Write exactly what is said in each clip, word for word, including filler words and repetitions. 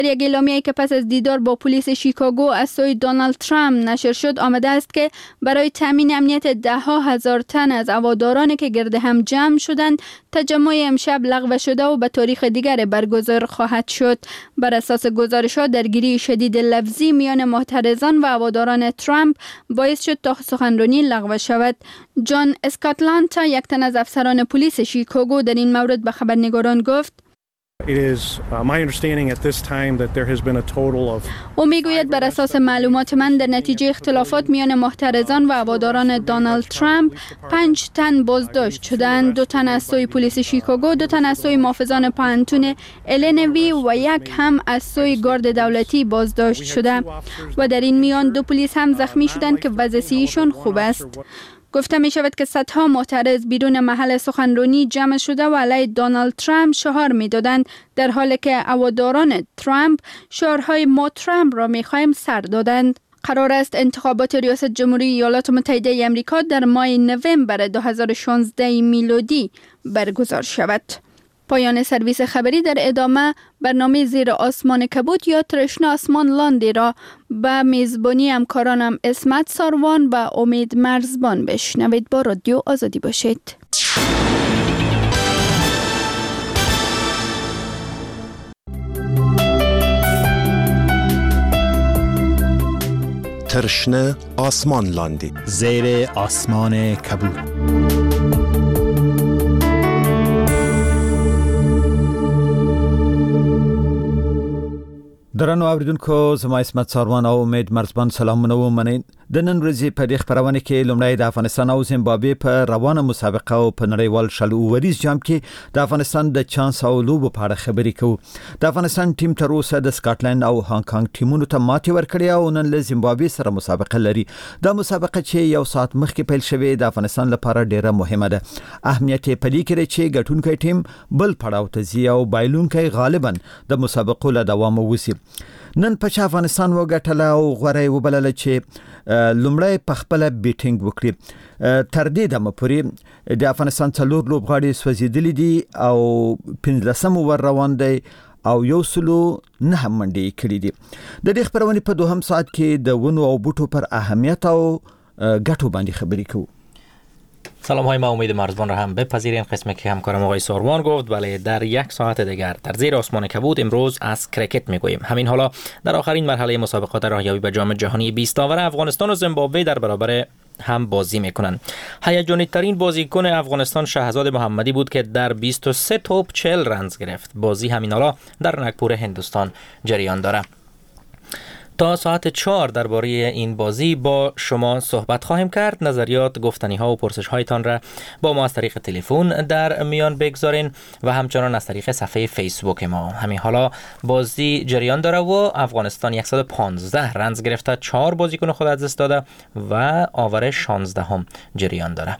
در یک اعلامیه‌ای که پس از دیدار با پلیس شیکاگو از سوی دونالد ترامپ نشر شد آمده است که برای تامین امنیت ده ها هزار تن از هوادارانی که گرد هم جمع شدند تجمع امشب لغو شده و به تاریخ دیگر برگزار خواهد شد. بر اساس گزارش‌ها درگیری شدید لفظی میان معترضان و هواداران ترامپ باعث شد تا سخنرانی لغو شود. جان اسکاتلانتا یک تن از افسران پلیس شیکاگو در این مورد به خبرنگاران گفت It is uh, my understanding at this time that there has been a total of او میگوید بر اساس معلومات من در نتیجه اختلافات میان محترضان و هواداران دونالد ترامپ پنج تن بازداشت شدند. دو تن از سوی پلیس شیکاگو، دو تن از سوی محافظان پانتون النوی و یک هم از سوی گارد دولتی بازداشت شده و در این میان دو پلیس هم زخمی شدند که وضعیتشان خوب است. گفته می شود که صدها معترض بیرون محل سخنرانی جمع شده و علیه دونالد ترامپ شعار می دادند، در حالی که هواداران ترامپ شعارهای ما ترامپ را می خواهیم سر دادند. قرار است انتخابات ریاست جمهوری ایالات متحده آمریکا در ماه نوامبر دو هزار و شانزده میلادی برگزار شود. پایان سرویس خبری. در ادامه برنامه زیر آسمان کبود یا ترشنه آسمان لاندی را به میزبانی همکارانم اسمت ساروان و امید مرزبان بشنوید. با رادیو آزادی باشید. ترشنه آسمان لاندی زیر آسمان کبود. درنو اوریدونکو، زما اسمت ساروان او امید مرزبان سلامونه و منئ. د نن ورځې په دې خبرونه کې لومړی د افغانستان او زیمبابوې په روانه مسابقه او په نړیوال شل اوریز جام کې د افغانستان د چانس او لوبو په اړه خبرې کوو. د افغانستان ټیم تر اوسه د سکاټلند او هانګ کانګ ټیمونو ته ماتې ورکړې او نن له زیمبابوې سره مسابقه لري. دا مسابقه چې یو ساعت مخکې پیل شوې د افغانستان لپاره ډیره مهمه ده. اهمیت یې په دې کې چې ګټونکی ټیم بل پړاو ته ځي او بایلونکی غالبا د مسابقو له دوامه وسی. نن په افغانستان وګټله او غوړی وبلله چې لومړی په خپل بیټینګ وکړي. تر دې دمه پورې د افغانستان څلور لوبغاړي سوځېدلي دي او پنځلسم ور روان دی او یو سلو نه منډې کړې دي. د دې خبرونې په دوهم ساعت کې د ونو او بوټو پر اهمیت او ګټو باندې خبرې کوو. سلام های، ما امید مرزبان را هم بپذیرین. قسمی که همکارم آقای ساروان گفت بله، در یک ساعت دیگر در زیر آسمان کبود امروز از کرکت میگوییم. همین حالا در آخرین مرحله مسابقات راهیابی به جام جهانی بیست آور افغانستان و زیمبابوه در برابر هم بازی میکنند. هیجانی ترین بازیکن افغانستان شهزاد محمدی بود که در بیست و سه توپ چهل رنز گرفت. بازی همین حالا در نگپور هندوستان جریان دارد. تا ساعت چهار درباره این بازی با شما صحبت خواهیم کرد. نظریات، گفتنی ها و پرسش هایتان را با ما از طریق تلفن در میان بگذارین و همچنان از طریق صفحه فیسبوک ما. همین حالا بازی جریان داره و افغانستان صد و پانزده رنز گرفته، چهار بازیکن خود از دست داده و آور شانزده هم جریان داره.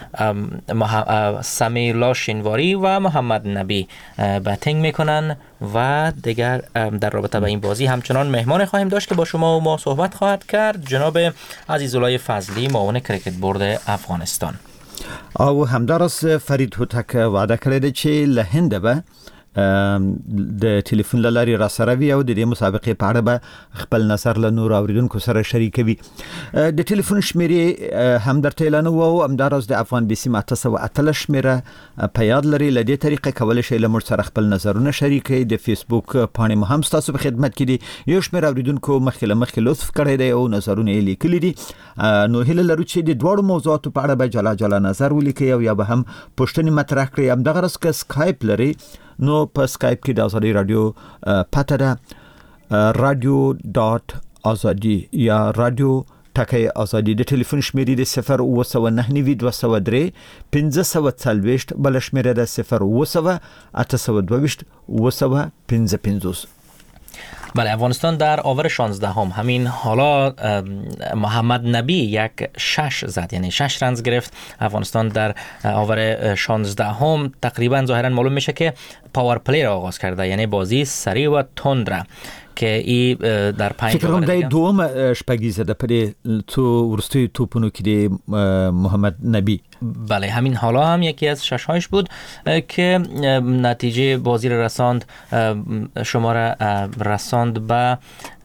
سمیلا شینواری و محمد نبی بتینگ میکنن و دیگر در رابطه با این بازی همچنان مهمان خواهیم داشت که با شما و ما صحبت خواهد کرد. جناب عزیزالله فضلی، معاون کرکت بورد افغانستان. او همدارس فرید هوتک وعده کړی چې له هند به د ټلیفون لاري را سره وي او د دې مسابقې په اړه به خپل نظر له نور اوریدونکو سره شریکوي. د ټلیفون شمیرې هم درته اعلان وو، همدارس د افغان بي سي اته سوه اتلس شمیره په یاد لري. له دې طریقې کولی شئ له موږ سره خپل نظرونه شریکئ. د فیسبوک پاڼې مو هم ستاسو په خدمت کې دي. یو شمېر اوریدونکو مخکې له مخکې لطف کړی دی او نظرونه یې لیکلي دي. نو هیله لرو چې د دواړو موضوعاتو په اړه به جلا جلا نظر ولیکئ او یا به هم پوښتنې مطرح کړئ. همدغه راز که سکایپ لري نو په سکایپ کې د آزادی رادیو پته ده رادیو ډاټ آزادی یا رادیو ټکی آزادی. د ټلیفون شمیرې د صفر اوه سوه نهه نوي دوه سوه درې پنځه سوه څلوېښت، بله شمیره د صفر اوه سوه اته سوه دوهویشت اوه سوه پنځه پنځوس. بله، افغانستان در آور شانزده هم همین حالا محمد نبی یک شش زد، یعنی شش رنز گرفت. افغانستان در آور شانزده هم تقریبا ظاهرا معلوم میشه که پاور پلی را آغاز کرده، یعنی بازی سریع و تند را که ای در پنج فکر کنم د دوم شپږیزه د پرې تو ورستي توپونو کې د محمد نبی. بله همین حالا هم یکی از ششهایش بود که نتیجه بازی را رساند، شما را رساند به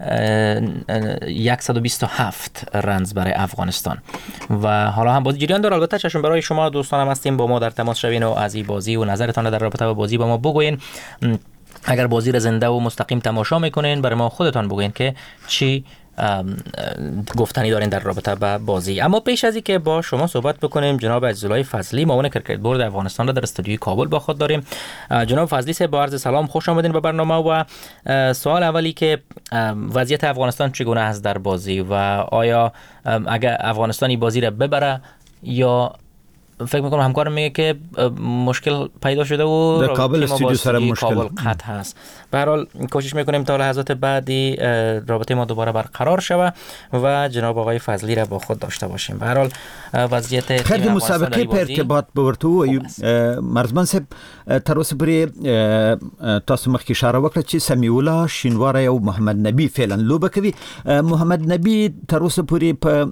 صد و بیست و هفت رنز برای افغانستان و حالا هم بازی جریان داره. البته چشم برای شما دوستان هم هستیم، با ما در تماس شوین و از این بازی و نظرتان در رابطه با بازی با ما بگوین. اگر بازی را زنده و مستقیم تماشا میکنین برای ما خودتان بگوین که چی گفتنی دارین در رابطه با بازی. اما پیش از اینکه با شما صحبت بکنیم، جناب عزیزالله فضلی معاون کرکت بورد افغانستان را در استودیوی کابل با خود داریم. جناب فضلی صاحب با عرض سلام، خوش آمدین به برنامه. و سوال اولی که وضعیت افغانستان چگونه است در بازی و آیا اگر افغانستانی بازی را ببره یا فکر میکنم همکارم میگه که مشکل پیدا شده و در کابل استودیو سر مشکل کابل قطع هست. به هر حال کوشش میکنیم تا لحظات بعدی رابطه ما دوباره برقرار شود و جناب آقای فضلی را با خود داشته باشیم. به هر حال وضعیت خیلی مسابقه په ارتباط بورتو مرزبان صاحب تر اوسه پورې تاسو مخکې اشاره وکړه چې سمیع الله شینواری او محمد نبی فعلا لوبه کوي. محمد نبی تر اوسه پورې په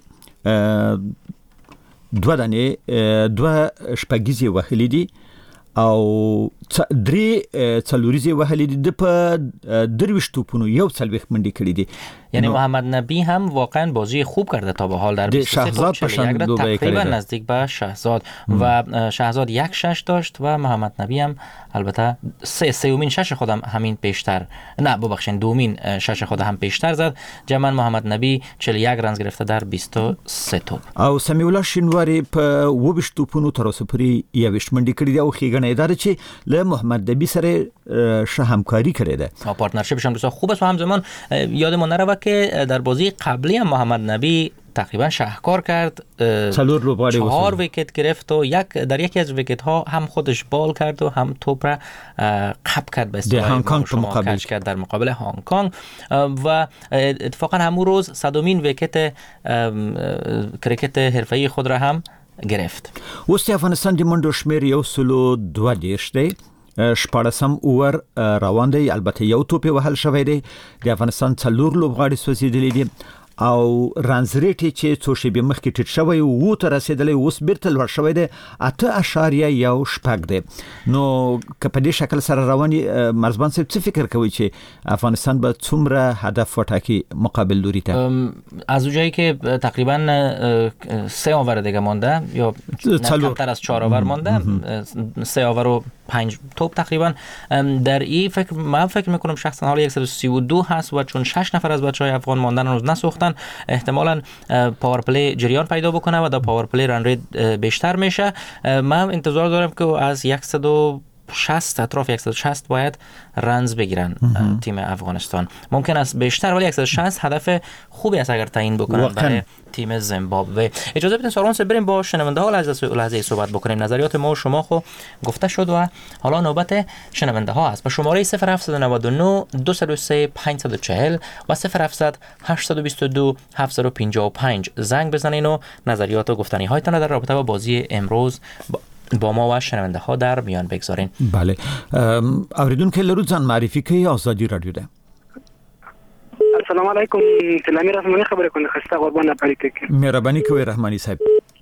دوه دانې دوه شپږیزې وهلې دي او درې څلوریزې وهلې دي، د په درویشت توپونو یو څلوېښت منډې کړې دي. یعنی محمد نبی هم واقعا بازی خوب کرده تا به حال در بیست و سه شهزاد پشن تقریبا نزدیک به شهزاد و شهزاد یک شش داشت و محمد نبی هم البته سه سومین شش خودم همین پیشتر نه ببخشید دومین شش خود هم پیشتر زد. جمعاً محمد نبی چهل و یک رنز گرفته در بیست و سه توپ او سمیع الله شینواری په اوویشت توپونو تر اوسه پورې یویشت منډې کړې دي او ښېګڼه یې دا ده چې له محمد نبی سره ښه همکاري کړې ده او پارتنرشیپشون بسیار خوب است و همزمان یادمون نره که در بازی قبلی هم محمد نبی تقریبا شاهکار کرد، چهار ویکت گرفت و یک در یکی از ویکت ها هم خودش بال کرد و هم توپ را قپ کرد به اصطلاح هنگ کنگ مقابل کرد در مقابل هنگ کنگ و اتفاقا همون روز صدومین ویکت کرکت حرفه‌ای خود را هم گرفت. اوس افغانستان د منډو شمیر یو سلو دوه دیرش دی، شپاړسم اوور روان دی، البته یو توپ وهل شوی دی. د افغانستان څلور لوبغاړي سوځېدلي دي او رنز ریټ چې څو شیبې مخکې ټیټ شوی و ته رسیدلی، اوس بیرته لوړ شوی دی اته اشاریه یو شپږ دی. نو که په دې شکل سره رواني مرزبان صاحب څه فکر کوي چې افغانستان به څومره هدف وټاکي مقابل لوري ته؟ از اونجایی که تقریبا سه آور دیگه مانده یا کمتر از چهار آور مانده، سه آور و پنج توپ تقریبا در این فکر من فکر میکنم شخصا حالا صد و سی و دو هست و چون شش نفر از بچهای افغان ماندن هنوز نسوختن احتمالاً پاور پلی جریان پیدا بکنه و در پاور پلی رن ریت بیشتر میشه. من انتظار دارم که از صد و شصت اطراف صد و شصت باید رنز بگیرن تیم افغانستان. ممکن است بیشتر ولی صد و شصت هدف خوبی است اگر تعیین بکنن برای تیم زیمبابوه. اجازه بدین سارون بریم با شنونده ها لحظه لحظه صحبت بکنیم. نظریات ما و شما خو گفته شد و حالا نوبت شنونده ها است. با شماره صفر هفت نه نه دو صفر سه پنج صفر چهار و صفر هفت هشت دو دو هفت پنج پنج زنگ بزنین و نظریات و گفتنی هایتان در رابطه با بازی امروز با با ما و شنونده ها در میان بگذارین. بله اوریدونکو لرو ځان معرفي کوي آزادی رادیو ده. السلام علیکم، سلامي رحمانی خبره کنه خسته قربان پاریته کې مهرباني کوي رحمانی صاحب.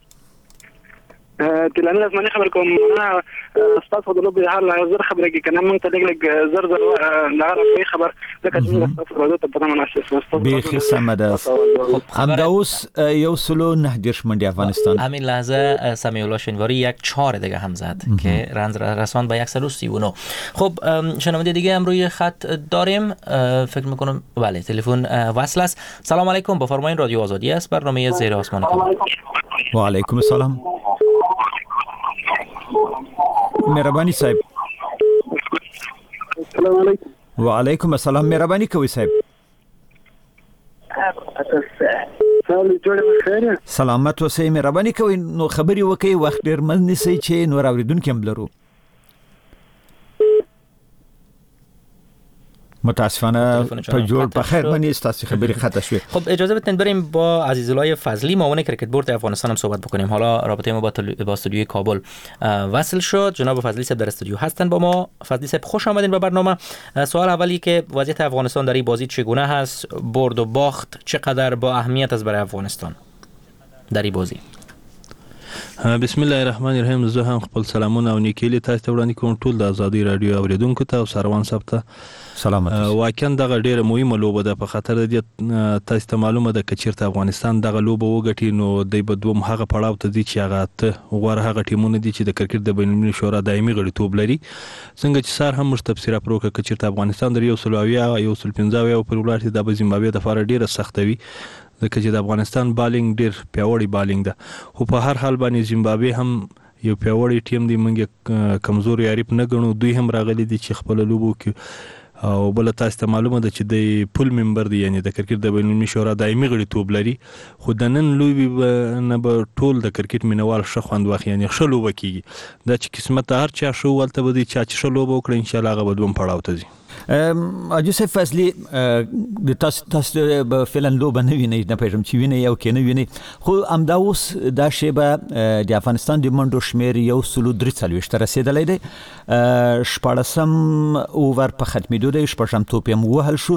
تلامي رحمانی خبر کوم انا استاد فضل الله حال زر خبره کې کنه مونږ ته لګ زر زر لغه خبر لکه څنګه استاد فضل ته په معنا شې به خصه ده. همدا اوس یو سلو نه دیش منډي افغانستان همین لحظه سمیع الله شینواری یک چهار دیگه هم زد که رنز رساند به صد و سی و نه. خب شنونده دیگه هم روی خط داریم، فکر میکنم بله تلفن وصل است. سلام علیکم، بفرمایید رادیو آزادی است، برنامه زیر آسمان کابل. و علیکم السلام. مهرباني صاحب. السلام علیکم. و علیکم السلام، مهرباني کوي صاحب. سلامت اوسئ، مهرباني کوي نو خبري وکي، وخت ډیر من نسی چې نور اوریدونکو هم لرو. متاسفانه په جوړ په خیر باندې تاسو خبرې خطا شوې. خب اجازه بدین بریم با عزیزالله فضلی معاون کرکت بورد افغانستان هم صحبت بکنیم. حالا رابطه ما با با استودیوی کابل وصل شد. جناب فضلی صاحب در استودیو هستن با ما. فضلی صاحب خوش آمدین به برنامه. سوال اولی که وضعیت افغانستان در این بازی چگونه هست؟ برد و باخت چقدر با اهمیت است برای افغانستان در این بازی؟ بسم الله الرحمن الرحیم. زه هم خپل سلامونه او نیکیلي تاسو ته وړاندې کوم ټول د ازادي رادیو اوریدونکو ته او سروان صاحب ته سلامت. واقعا دغه ډیره مهمه لوبه ده په خاطر د تاسو ته معلومه ده چې چیرته افغانستان دغه لوبه وګټي نو د بدوم هغه پړاو ته دي چې هغه ته غوړ هغه ټیمونه دي چې د کرکټ د بین المللي شورا دایمي غړیتوب لري. څنګه چې سار هم مش تفسیر پروکه چې چیرته افغانستان د یو سلویا یو سل پنځه او پر ولارتي د زیمبابوې د فار ډیره سخت وي ځکه چې د افغانستان بالینګ ډیر پیاوړی بالینګ ده. خو په هر حال باندې زیمبابوې هم یو پیاوړی ټیم دی، موږ کمزوري عارف نه ګڼو. دوی هم راغلي دي چې خپل لوبو کې او بل تاسو ته معلومه ده چې د پول ممبر دی، یعنی د کرکټ د بین المللي شورا دایمي غړیتوب لري. خو د نن لوبي نه به ټول د کرکټ مینوال ښه خوند واخلي، یعنی ښه لوبه کیږي. دا چې قسمت هر چا شو ولته به دي چې ښه لوبه وکړي ان شاء الله هغه به دوم پړاو ته ځي. اجازه فضلی د تاسو تاسو به فعلا لوبه نه ویني، نه پېژم چې ویني یو کې نه ویني، خو امدا اوس دا شی به د افغانستان د منډو شمیر یو سلو درې څلوېښت رسیدلی دی. شپاړسم اوور په ختمېدو دی، شپږم توپ یې ووهل شو،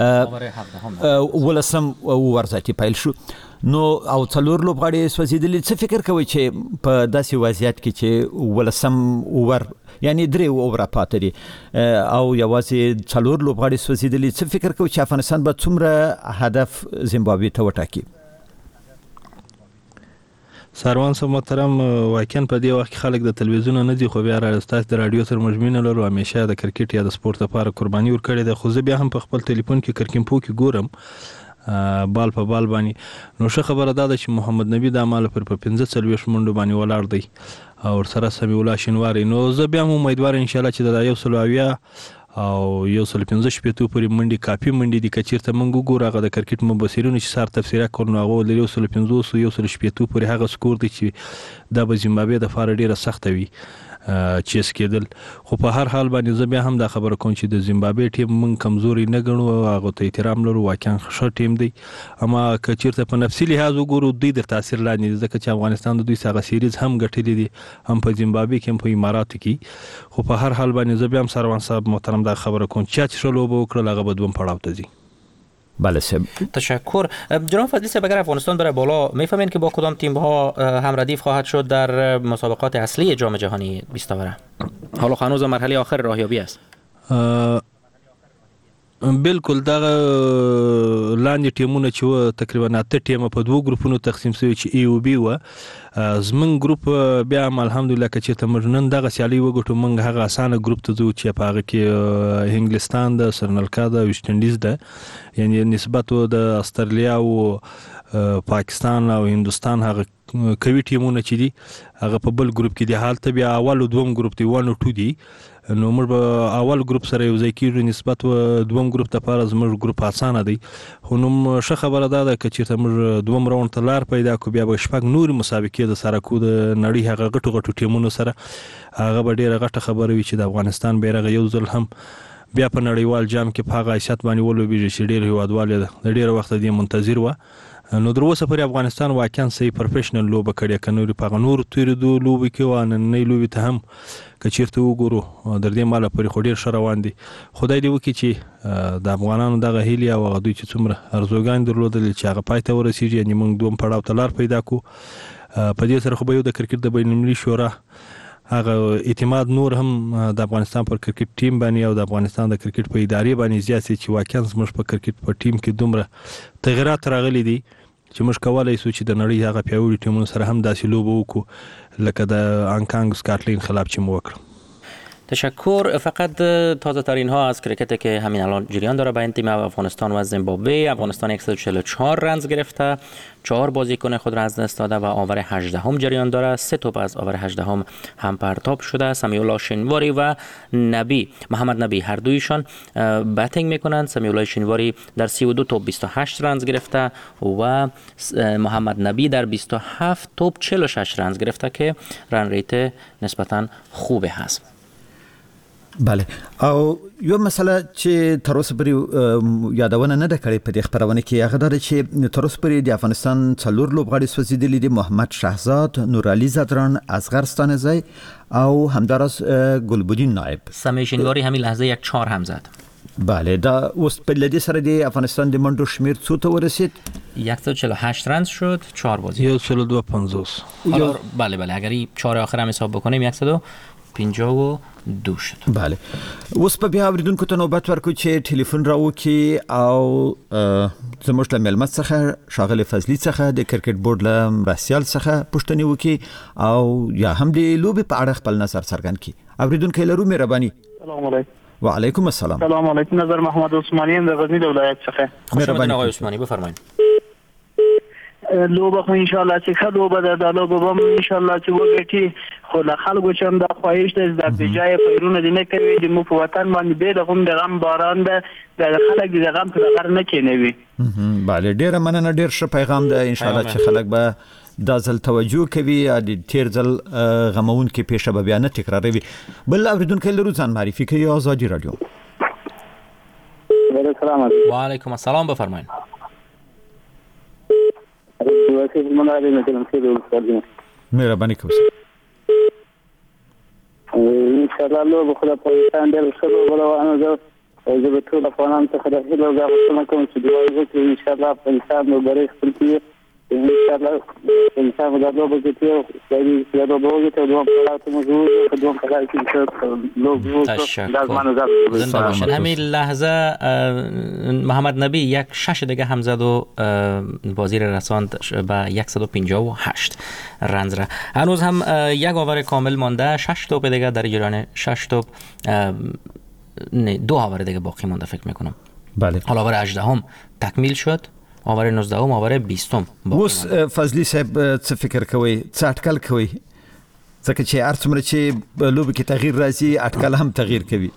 ولسم اوور ذاتي پیل شو. نو او څلور لوبغاړي سوځېدلي. څه فکر کوئ چې په داسې وضعیت کې چې ولسم اوور یعنی درې اوور پاتې دي او یوازې څلور لوبغاړي سوځېدلي، څه فکر کوئ چې افغانستان به څومره هدف زیمبابوې ته وټاکي؟ سروان صاحب محترم، واقعا په دې وخت کې خلک د تلویزیون نه دي، خو بیا راستاس د رادیو سره مجمنه لرو. همیشه د کرکټ یا د سپورت لپاره قرباني ورکړې ده. خو زه بیا هم په خپل ټلیفون کې کرکمپو کې ګورم بال په بال باندې. نو ښه خبره ده چې محمد نبی د مال پر په پنځه څلوېښت منډو باندې ولاړ دی او سره سمي الله شینواری. نو زه بیا هم امیدوار ان شاء الله چې د یو سل اویا او یو سل پنځه شپېته پورې منډي کافي منډي دي. که چیرته موږ وګورو هغه د کرکټ مبصرینو چې سار تفسیره کول نو هغه د یو سل پنځوس یو سل شپېته پورې هغه سکور دی چې د زیمبابوې د فار ډیره سخت وي چیس کېدل. خو په هر حال باندې زه بیا هم دا خبره کوم چې د زیمبابوې ټیم موږ کمزوري نه ګڼو او هغه ته احترام لرو. واقعا ښه ټیم دی، اما که چیرته په نفسي لحاظ وګورو دوی د تاثیر لاندې، ځکه چې افغانستان د دوی څخه سیریز هم ګټلې دي، هم په زیمبابوې کې هم په اماراتو کې. خو په هر حال باندې زه بیا هم سروان صاحب محترم دا خبره کوم چې ښه لوبه وکړل هغه به دوم پړاو ته ځي. بله سب. تشکر. جناب فضلی صاحب، اگر افغانستان بره بالا میفهمین که با کدام تیم ها هم ردیف خواهد شد در مسابقات اصلی جام جهانی بیست اوره؟ حالا هنوز مرحله آخر راهیابی است. بالکل دغه لاندې ټیمونه چې و تقریبا اته ټیمه په دوه ګروپونو تقسیم شوی چې ای او بي و. زمون ګروپ بیا هم الحمدلله چې ته نن دغه سیالي وګټو موږ هغه اسانه ګروپ ته ځو چې په هغه کې انګلستان د سرنلکا د ویسټ انډیز ده، یعنی نسبت د استرالیا او پاکستان او هندوستان هغه کوي ټیمونه چې دي هغه په بل ګروپ کې دي. حالت بیا اول او دوم ګروپ دی ون او تو دي. نو موږ به اول ګروپ سره یو ځای کېږو نسبت و دوم ګروپ ته لپاره زموږ ګروپ اسانه دی. خو نو ښه خبره ده ده که چېرته موږ دوم راوند ته لار پیدا کړو بیا به شپږ نورې مسابقې د سره کو د نړۍ هغه غټو غټو ټیمونو سره، هغه به ډېره غټه خبره وي چې د افغانستان بیرغ یو ځل هم بیا په نړیوال جام کې په هغه حیثیت باندې ولوبېږي چې ډېر هیوادوال د ډېره وخته دې منتظر وه. نو در اوسه پورې افغانستان واقعا صحیح پروفیشنل لوبه کړې، که نورې په هغه نورو تېرېدو لوبې کې وه نننۍ لوبې ته هم که چېرته وګورو در دې ماله پورې خو ډېر ښه روان دي. خدای دې وکړي چې د افغانانو دغه هیلې او هغه دوی چې څومره ارزوګانې درلودلې چې هغه پای ته ورسېږي، یعنې موږ دوم پړاو ته لار پیدا کړو. په دې سره خو به یو د کرکټ د بین المللي شورا هغه اعتماد نور هم د افغانستان پر کرکټ ټیم باندې او د افغانستان د کرکټ په ادارې باندې زیات چې واقعا زموږ په کرکټ په ټیم کې دومره تغیرات راغلي دي چې موږ کولی شو چې د نړۍ هغه پیاوړي ټیمونو سره هم داسې لوبه وکړو لکه د هانگکانگ اسکاتلند خلاف چې مو وکړو. تشکر. فقط تازه ترین ها از کرکتی که همین الان جریان داره بین تیم افغانستان و زیمبابوه. افغانستان صد و چهل و چهار رنز گرفته، چهار بازیکن خود را از دست داده و آور هجدهم جریان داره. سه توپ از آور هجدهم هم پرتاب شده. سمیولا شینواری و نبی محمد نبی هر دویشان باتینگ میکنند. سمیولا شینواری در سی و دو توپ بیست و هشت رنز گرفته و محمد نبی در بیست و هفت توپ چهل و شش رنز گرفته که رن ریت نسبتا خوبه هست. بله او یو مسله چې تر اوسه پورې یادونه نه ده کړې په دې خبرونه کې هغه ده چې تر اوسه پورې د افغانستان څلور لوبغاړي سوځېدلي دي، محمد شهزاد، نورعلی زدران، اصغر ستانزی او همدارس گلبودین نایب. سمیشنگاری همین لحظه یک چهار هم زد. بله دا اوس په لدی سره د افغانستان د منډو شمیر څو ته ورسید؟ صد و چهل و هشت رنز شد، چهار بازی. صد و دو و پنجاه. حالا بله بله اگر این چهار آخر هم حساب بکنیم صد و پنجاه و دو شد. بله اوس په بیا اوریدونکو ته نوبت ورکو چې ټلیفون راوکي او زموږ له ملمت څخه ښاغلي فضلي څخه د کرکټ بورډ له مرستیال څخه پوښتنې وکي او یا هم د لوبې په اړه خپل نظر څرګند کړي. اوریدونکو لرو مهرباني. سلام علیکم. وعلیکم السلام. سلام علیکم. نظر محمد عثمانی ام د غزنی د ولایت څخه. مهرباني آقای عثمانی بفرمایید. لوبه خو ان شاء الله چې خلک وبد د لوبه به ان شاء الله چې وګټي خو له خلکو چې هم د خواهش د بجای پیرونه دي نه کوي د مو په وطن باندې به د هم د غم باران ده د خلک د غم په لغر نه کینوي. بله ډیره مننه، ډیر ښه پیغام ده. ان شاء الله چې خلک به دا ځل توجه کوي د تیر ځل غمون کې پیښه به بیا نه تکراروي. بل اوریدونکو لرو ځان معرفي کوي. آزادی رادیو. السلام علیکم. وعلیکم السلام بفرمایید. مهرباني کوم. ان شاء الله لو بخلا پاکستان ډېر ښه لوبغاړي زه زه به ټول افغانان څخه د هیلو غوښتنه کوم چې دوی وکړي ان شاء الله پاکستان نو بری خپل کړي ان شاء الله پاکستان د لوبو کې چې د لوبو کې دوه پلاټ موجود او دوه پلاټ کې لوبو تشکر. همین لحظه محمد نبی یک شش دیگه هم زد و بازی را رساند به صد و پنجاه و هشت رنز را. هنوز هم یک آور کامل مانده، شش توپ دیگه در جریان، شش توپ نه دو آور دیگه باقی مانده فکر میکنم. بله. حالا آور هجده هم تکمیل شد، آور نوزده هم، آور بیست هم. اوس فضلی صاحب څه فکر کوي، څه اټکل کوي؟ ځکه چې هر څومره چې لوبه کې تغییر راځي اټکل هم تغییر کوي.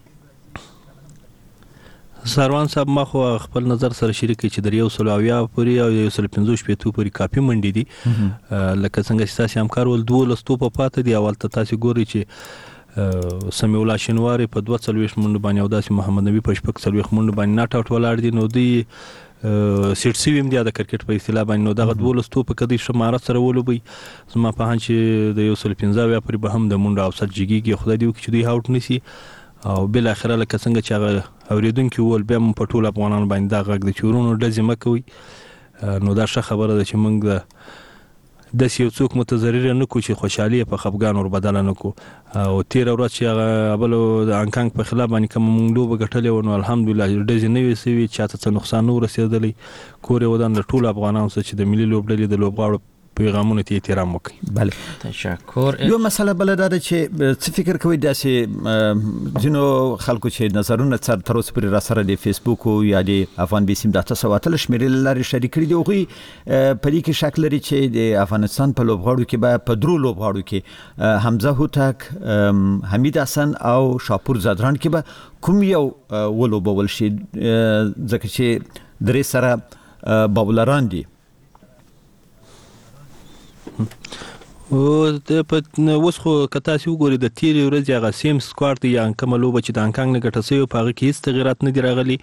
سروان صاحب ما خو خپل نظر سره شریک چې د یو سل اویا پورې او یو سل پنځوس شپېتو پورې کافي منډې دي. لکه څنګه چې تاسو هم کار ول دولس توپ پاتې دي. اول ته تاسو ګوري چې سمیع الله شنواری په دوه څلوېښت منډو باندې او داسې محمد نبی په شپږ څلوېښت منډو باندې ناټ اوټ ولاړ دي. نو دوی سیټ سی ویم دی د کرکټ په اصطلاح باندې. نو دغه دولس توپ کدي شمارت سره ولوبي زما په هان چې د یو سل پنځه اویا پورې به هم د منډو اوسط جګیږي. خدای دې وکړي چې دوی هاوټ نشي او بل اخره لکه څنګه چې هغه اوریدونکو ول بیا په ټول افغانانو باندې دا غږ د چورونو ډزې مکوي. نو دا ښه خبره ده چې موږ د یو څوک متضرر نه کو چې خوشحالي په خفګان ور بدل نه کو. او تیر ورځ چې هغه ابلو د انکانګ په خلاف باندې کوم موږ لوبه ګټلې و نو الحمدلله ډزې نه وي سوي چاته څه نقصان نه رسیدلی. کور ودان د ټول افغانانو چې د ملي لوبډلې د لوبغاړو پیغامونه ته احترام وکړي. بله تشکر. یو مسله بل ده چې څه فکر کوي داسې ځینو خلکو چې نظرونه تر اوسه پورې را سره د فیسبوک او یا د افغان بیسیم د تاسو واتل شمیرل لري شریک کړي دي. هغوی په دې کې شک لري چې د افغانستان په لوبغاړو کې به په درو لوبغاړو کې حمزه هوتک، حمید حسن او شاپور زدران کې به کوم یو ولوبول شي ځکه چې درې سره باولران دي. او د په اوس خو کتا سی وګوري د تیری ورځ هغه سیم سکواډ دی یا کوم لوبه چې د انکانګ نه ګټه سوی په هغه کې هیڅ تغیرات نه دی راغلي.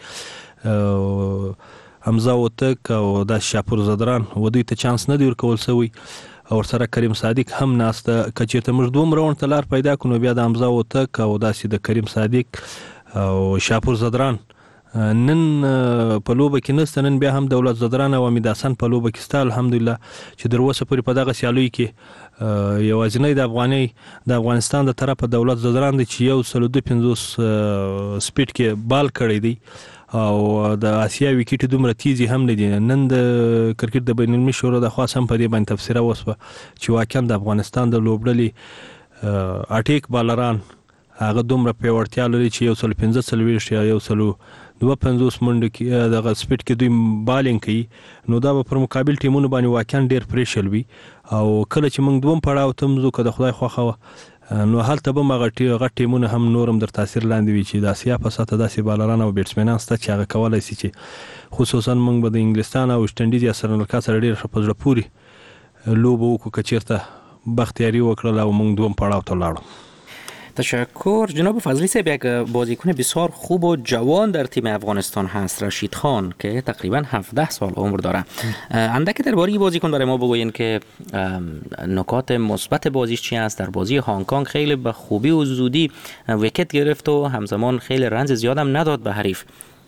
حمزه هوتک او د شاپور زدران و دوی ته چانس نه دی ورکول سوی او سره کریم صادق هم ناسته. کچېرته موږ دوم راوند تلار پیدا کونو بیا د حمزه هوتک او داسې د کریم صادق او شاپور زدران نن په لوبه کې نسته. نن بیا هم دولت زدران او امید حسن په لوبه کې ستا الحمدلله چې در اوسه پورې په دغه سیالیو کې یوازینی د افغاني د افغانستان د طرفه دولت زدران دی چې یو سل دوه پنځوس سپیډ کې بال کړی دی او د اسیا وکټ دومره تیزی هم نه دي. نن د کرکټ د بین المللي شورا د خاص هم په دې باندې تفسیر وسوه چې واقعا د افغانستان د لوبډلې اټیک بالران هغه دومره پیوړتیا لري چې یو سل پنځه څلوېښت یا یو سل دوه پنځوس منډه کې دغه سپیډ کې دوی بالینګ کوي. نو دا به پر مقابل ټیمونو باندې واقعا ډیر پریشر وي او کله چې موږ دوم پړاو ته مزو که د خدای خوښه نو هلته به مغه غټ ټیمونه هم نورم در تاثیر لاندې وي چې د اسیا په ساته داسې بالران او بیټسمنان سته چې هغه کولای شي چې خصوصا موږ به د انګلستان او ویسټ یا سریلانکا سره ډیر ښه په زړه پورې لوبه وکړو که چېرته بختیاري وکړله او موږ دوم پړاو ته لاړو. تشکر جناب فضلی صاحب. یک بازیکن بسیار خوب و جوان در تیم افغانستان هست، رشید خان، که تقریبا هفده سال عمر داره. اندک درباره این بازیکن برای ما بگوین که نکات مثبت بازیش چی است؟ در بازی هنگ کنگ خیلی به خوبی و زودی ویکت گرفت و همزمان خیلی رنج زیاد هم نداد به حریف.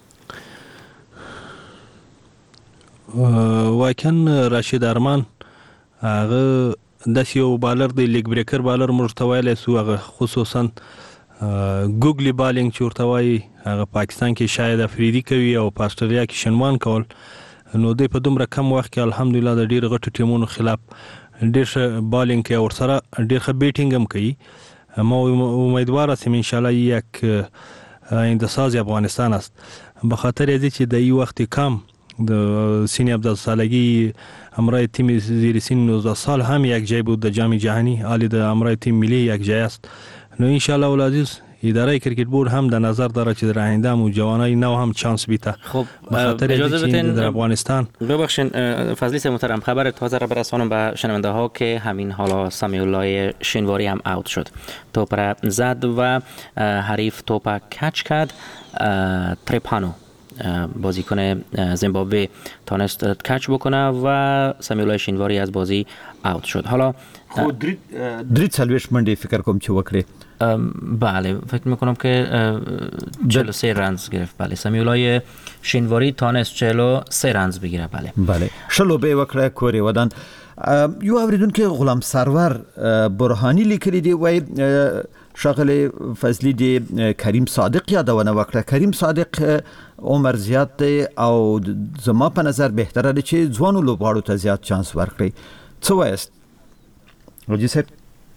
واکن رشید ارمان هغه د یو بالر دی، لیګ بریکر بالر مرتویل سو، هغه خصوصا ګوګلی بالینګ چورتوي، هغه پاکستان کې شاید افریدي کوي او په استرالیا کې شنوان کول. نو د په دومره کم وخت کې الحمدلله د ډیر غټو ټیمونو خلاف ډیر ښه بالینګ کوي او سره ډیر ښه بیټینګ هم کوي. ما امیدوار هستم ان شاء الله یک اندساز افغانستان است، به خاطر از اینکه در این وقت کم د سینی هفده سالگی امرای تیم زیر سن نوزده سال هم یک جای بود در جام جهانی، حالی در امرای تیم ملی یک جای است. نو ان شاء الله العزیز اداره کرکت بورد هم در نظر داره که در آینده هم جوانای نو هم چانس بیته. خب اجازه بدین در افغانستان ببخشید فضلی صاحب محترم، خبر تازه را برسانم به شنونده ها که همین حالا سمیع الله شینواری هم اوت شد. توپ را زد و حریف توپ کچ کرد. تریپانو بازیکن زیمبابوه تونست کچ بکنه و سمیع الله شینواری از بازی اوت شد. حالا خود درید سالویش منډي فکر کوم چې وکړي. بله فکر میکنم که چهل و سه رنز گرفت. بله سمیع الله شینواری تونست چهل و سه رنز بگیره. بله بله شلو به وکړه کوري ودان. یو اوریدونکو غلام سرور برهانی لیکلی دی وای شغله فضلی دی کریم صادق یادونه وکړه. کریم صادق عمر زیات دی او زما په نظر بهتره دی چې ځوانو لوبغاړو ته زیات چانس ورکړي. څه وایست روجي صاحب؟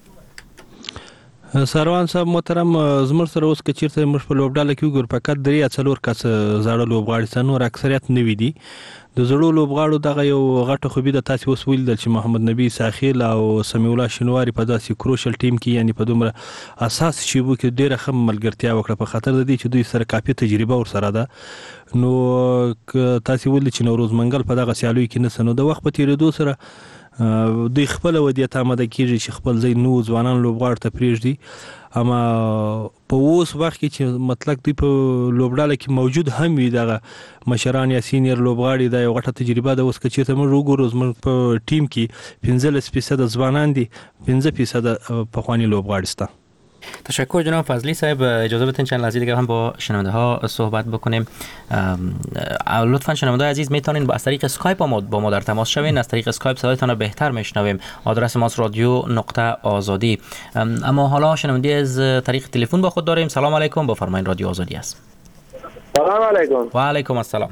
سروان صاحب محترم، زموږ سره اوس که چیرته موږ په لوبډاله کې وګورو فقط درې یا څلور کس زاړه لوبغاړي څه، نور اکثریت نوي دي. د زړو لوبغاړو دغه یو غټه خوبي د تاسو اوس ویل چې محمد نبی ساخیل او سمیع الله شینواری په داسې کروشل ټیم کې یعنی په دومره اساس شیبو کې ډیره ښه ملګرتیا وکړه په خاطر د دې چې دوی سره کافي تجربه ور سره ده. نو تاسو ویل چې نوروز منګل په دغه سیالیو کې نه سنو د وخت په تیریدو سره دوی خپل ودیت آماده کیږي چې خپل ځای نو ځوانان لوبغاړو ته پریږدي. اما په اوس وخت کې چې مطلق دی په لوبډاله کې موجود هم وي دغه مشران یا سینیر لوبغاړي د یو غټه تجربه د اوس کې چې موږ وګورو زموږ په ټیم کې پنځلس فیصد ځوانان دي، پنځه فیصد پخوانی لوبغاړي سته. تشکر جناب فضلی صاحب. اجازه بدین چند لحظه دیگه هم با شنونده ها صحبت بکنیم. لطفا شنونده عزیز میتونین با از طریق اسکایپ با ما در تماس شوین. از طریق اسکایپ صدایتان رو بهتر میشنویم. آدرس ماست رادیو نقطه آزادی. اما حالا شنونده از طریق تلفن با خود داریم. سلام علیکم، با فرمایین رادیو آزادی است. سلام علیکم. و علیکم السلام.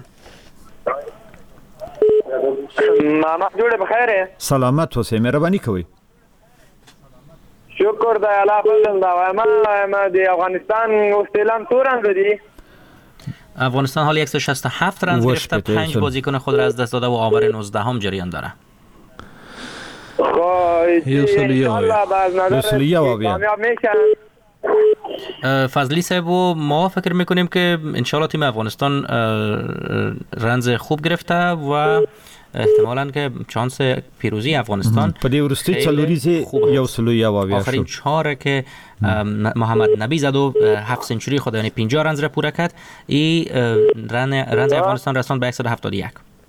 ماما جوړه بخیره. سلامت اوسئ، مهرباني کوئ. شکر دی الله فضل دا ما د افغانستان استعلام تورن زدی. افغانستان حالا صد و شصت و هفت رنز گرفته، پنج بازیکن خود را از دست داده و آور نوزده هم جریان داره. فضلی صاحب و ما فکر میکنیم که انشالله تیم افغانستان رنز خوب گرفته و احتمالاً که چانس پیروزی افغانستان په دې ورستي څلوریزه یو سلو یا واویا آخرین چهاره که محمد نبی زد و هفت سنچوری خود یعنی پنجاه رنز را پوره کرد. این رنز افغانستان رساند به صد و هفتاد و یک.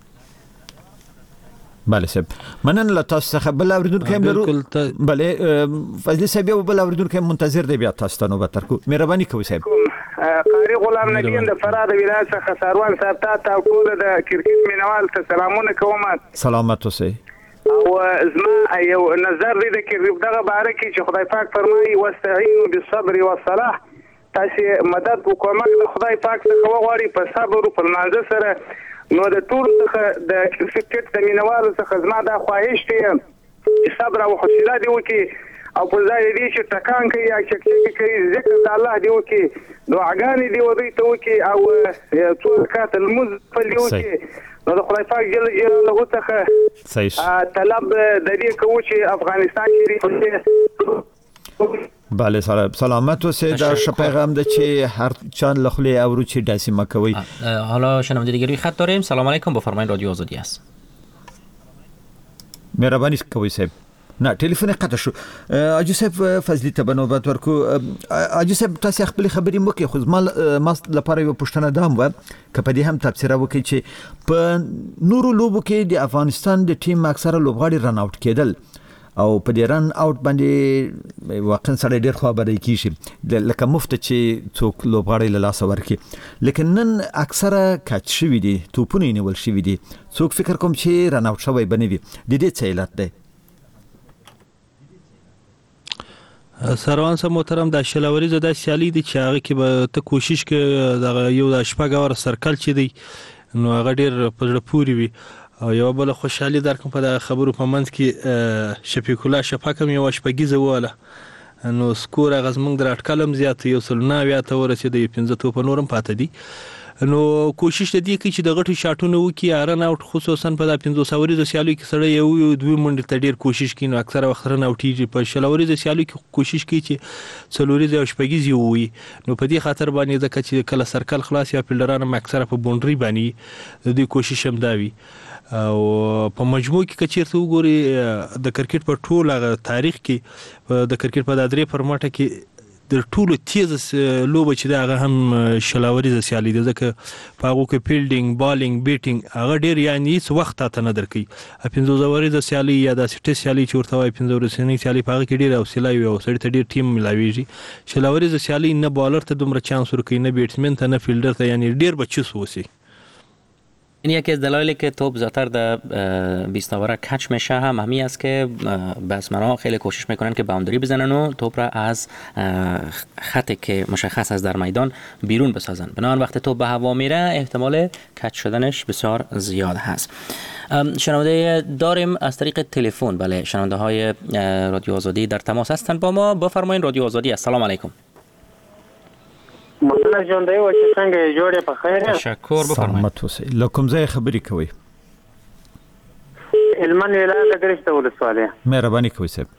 بله صاحب منن له تاسو څخه بل اوریدونکو هم لرو. بله فضلی صاحب یو بل اوریدونکو منتظر دی بیا تاسو ته نو به ترکو. مهرباني کوئ صاحب. قاری غلام نبی د فراد ولایت څخه سروان صاحب ته او ټول د کرکټ مینوال ته سلامونه کوم. سلامت اوسئ. او زما یو نظر دی چې دغه باره کې چې خدای پاک فرمایي واستعینوا بالصبر والصلاح، تاسو مدد وکومک د خدای پاک څخه وغواړئ په صبر او په لمانځه سره. نو د ټول څخه د کرکټ د مینوالو څخه زما دا خواهش دی چې صبر او حوصله دې وکړي او په ځای دې چې ټکان کوي یا چکچکي کوي ذکر د الله دې وکړي، دعاګانې دې ودوی ته وکړي او څو رکعات لمونځ پرې وکړي. نو د خدای پاک جل جلاله څخه طلب د دې کوو چې افغانستان شریف بله صاحب سلامت اوسئ. دا ش پیغام ده چې هر چند لخلی اورو چې داسې مکوي. حالا شنونده دیگری خط داریم. سلام علیکم، با فرمایین رادیو آزادی است. مهربانی کوئ صاحب. نه ټلیفون قطع شو. اجو صاحب فضلی ته بنوبت ورکو. اجو صاحب تاسو خپل خبرې مو کې خو ما ما لپاره یو پښتنه دام و کپدې هم تفسیر وکړي چې په نورو لوبو کې د افغانستان د ټیم اکثره لوبغاړي رن اوټ کېدل او په دې رن اوټ باندې واقعا سره ډېر خبرې کیږي لکه مفت چې څوک لوبغاړي له لاس ورکي، لیکن نن اکثره کچ شوی دي، توپونه نیول شوی دي، څوک فکر کوم چې رن اوټ شوی بنوي. د دې څه علت دی؟ سروان صاحب محترم، د شلاوري زده سیالي دي چې هغه کې به ته کوشش کې د یو د شپږ اور سرکل چې دی نو هغه ډېر په پوری وي او یو بل خوشحالي درکم په خبرو په منځ کې شفیق الله شفاکم یو شپږیزه واله نو سکور هغه زمونږ د اټکلم زیات یو سل نه بیا ته ورسېد پنځه تو په نورم پاتې دي. نو کوشش دې کوي چې د غټو شاټونو وکي ارن اوټ خصوصا په د پنځه ساوري د سیالو کې سره یو دوه منډه ته ډیر کوشش کوي، نو اکثره وخت رن اوټیږي. په شلاوري د سیالو کې کوشش کوي چې څلوري د شپږیزي وي، نو په دې خاطر باندې ځکه چې کله سرکل خلاص یا فیلډران اکثره په بونډري باندې د دې کوشش هم دا وي. او په مجموع کې کچیرته وګوري د کرکټ په ټوله تاریخ کې د کرکټ په درې فرماټه کې د ټولو تیز لوبه چې دا هغه هم شلاوري ز سیالي ده، ځکه په هغه کې فیلډینګ بالینګ بیټینګ هغه ډیر یعنی څه وخت ته نه درکې. پنځه زوري ز سیالي یا د سټ سیالي چې ورته وای پنځه ورسنۍ سیالي په هغه کې ډیر حوصله وي او سړی ته ډیر ټیم ملاويږي. شلاوري ز سیالي نه بالر ته دومره چانس ورکوي، نه بیټسمن ته، نه فیلډر ته، یعنی ډیر بچوس وسی. این یکی از دلایلی که توپ زیادتر در بیست اوور کچ میشه هم همین است که بتسمن‌ها خیلی کوشش میکنن که باوندری بزنن و توپ را از خطی که مشخص است در میدان بیرون بسازن. بنابراین وقتی توپ به هوا میره احتمال کچ شدنش بسیار زیاد هست. شنونده داریم از طریق تلفن. بله، شنونده های رادیو آزادی در تماس هستند با ما. بفرمایید رادیو آزادی. السلام علیکم. مننه ژوندۍ و چې څنګه جوړې په خیر. تشکر. بفرمایید. سلامت اوسئ. له کوم ځای خبرې کوئ؟ هلمند ولایت ګرشته ولسوالۍ. مهرباني کوئ صاحب.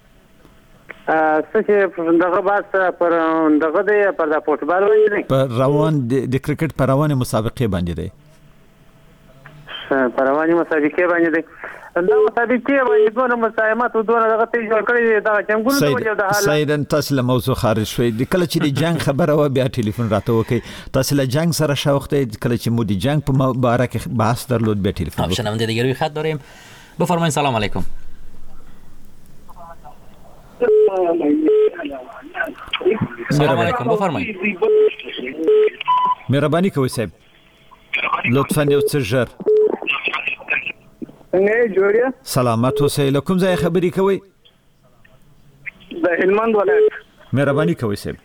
څه چې دغه بحث پر دغه دی پر د فوټبال باندې دی، پر روان د کرکټ پر روانې مسابقې باندې دی. پر روانې مسابقې باندې دی. دا مسابقې باندې دونه مساهمات او دونه دغه ته جوړ کړی دا څنګه د وجه د حالت سیدن تاسو له موضوع خارج شوي. د کله چې د جنگ خبره و بیا ټلیفون راته وکي، تاسو له جنگ سره شوخته کله چې مو د جنگ په باره کې بحث درلود بیا ټلیفون وکړئ. شنونده دیگه روی خط داریم. بفرمایید. سلام علیکم. سلام علیکم. بفرمایید. مهرباني کوئ صاحب، لطفا یو څه ژر. څنګه جوړیا؟ سلامت اوسئ. له کوم ځای خبرې کوئ؟ د هلمند ولایت. مهرباني کوئ صاحب.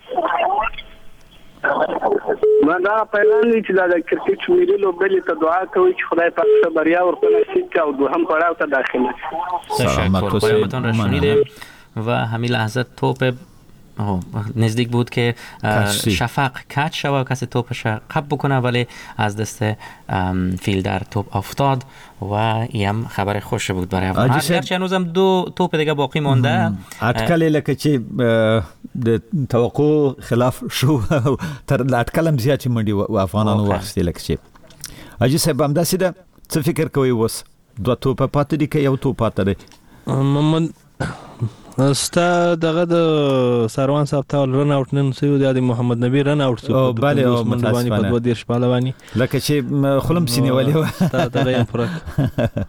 ما دا پیغام دی چې د کرکټ ملي لوبډلې ته دعا کوي چې خدای پاک ته بریا ورکړي چې او دوهم پړاو ته داخله شي. تشکر. پیامتون را شنیدیم و همین لحظه توپ نزدیک بود که شفق کچ شود و کسی توپش قب بکنه، ولی از دست فیلدر توپ افتاد و این خبر خوش بود برای افغان. هرچند هنوز هم دو توپ دیگه باقی مونده. اټکل لکه چې د توقع خلاف شو تر اټکل هم زیات منډي و افغانانو واخستې لکه چې اجي صاحب هم داسې ده. څه فکر کوي اوس دوه توپ پاتې دي که یو توپ پاتې دی؟ محمد ستا دغه د سروان صاحب ته رن اوټ نن سوی د محمد نبی رن اوټ سو او بله او متاسفانه په دوه دیرش پاله باندې لکه چې خلم سینې ولې و تا ته یم فرق.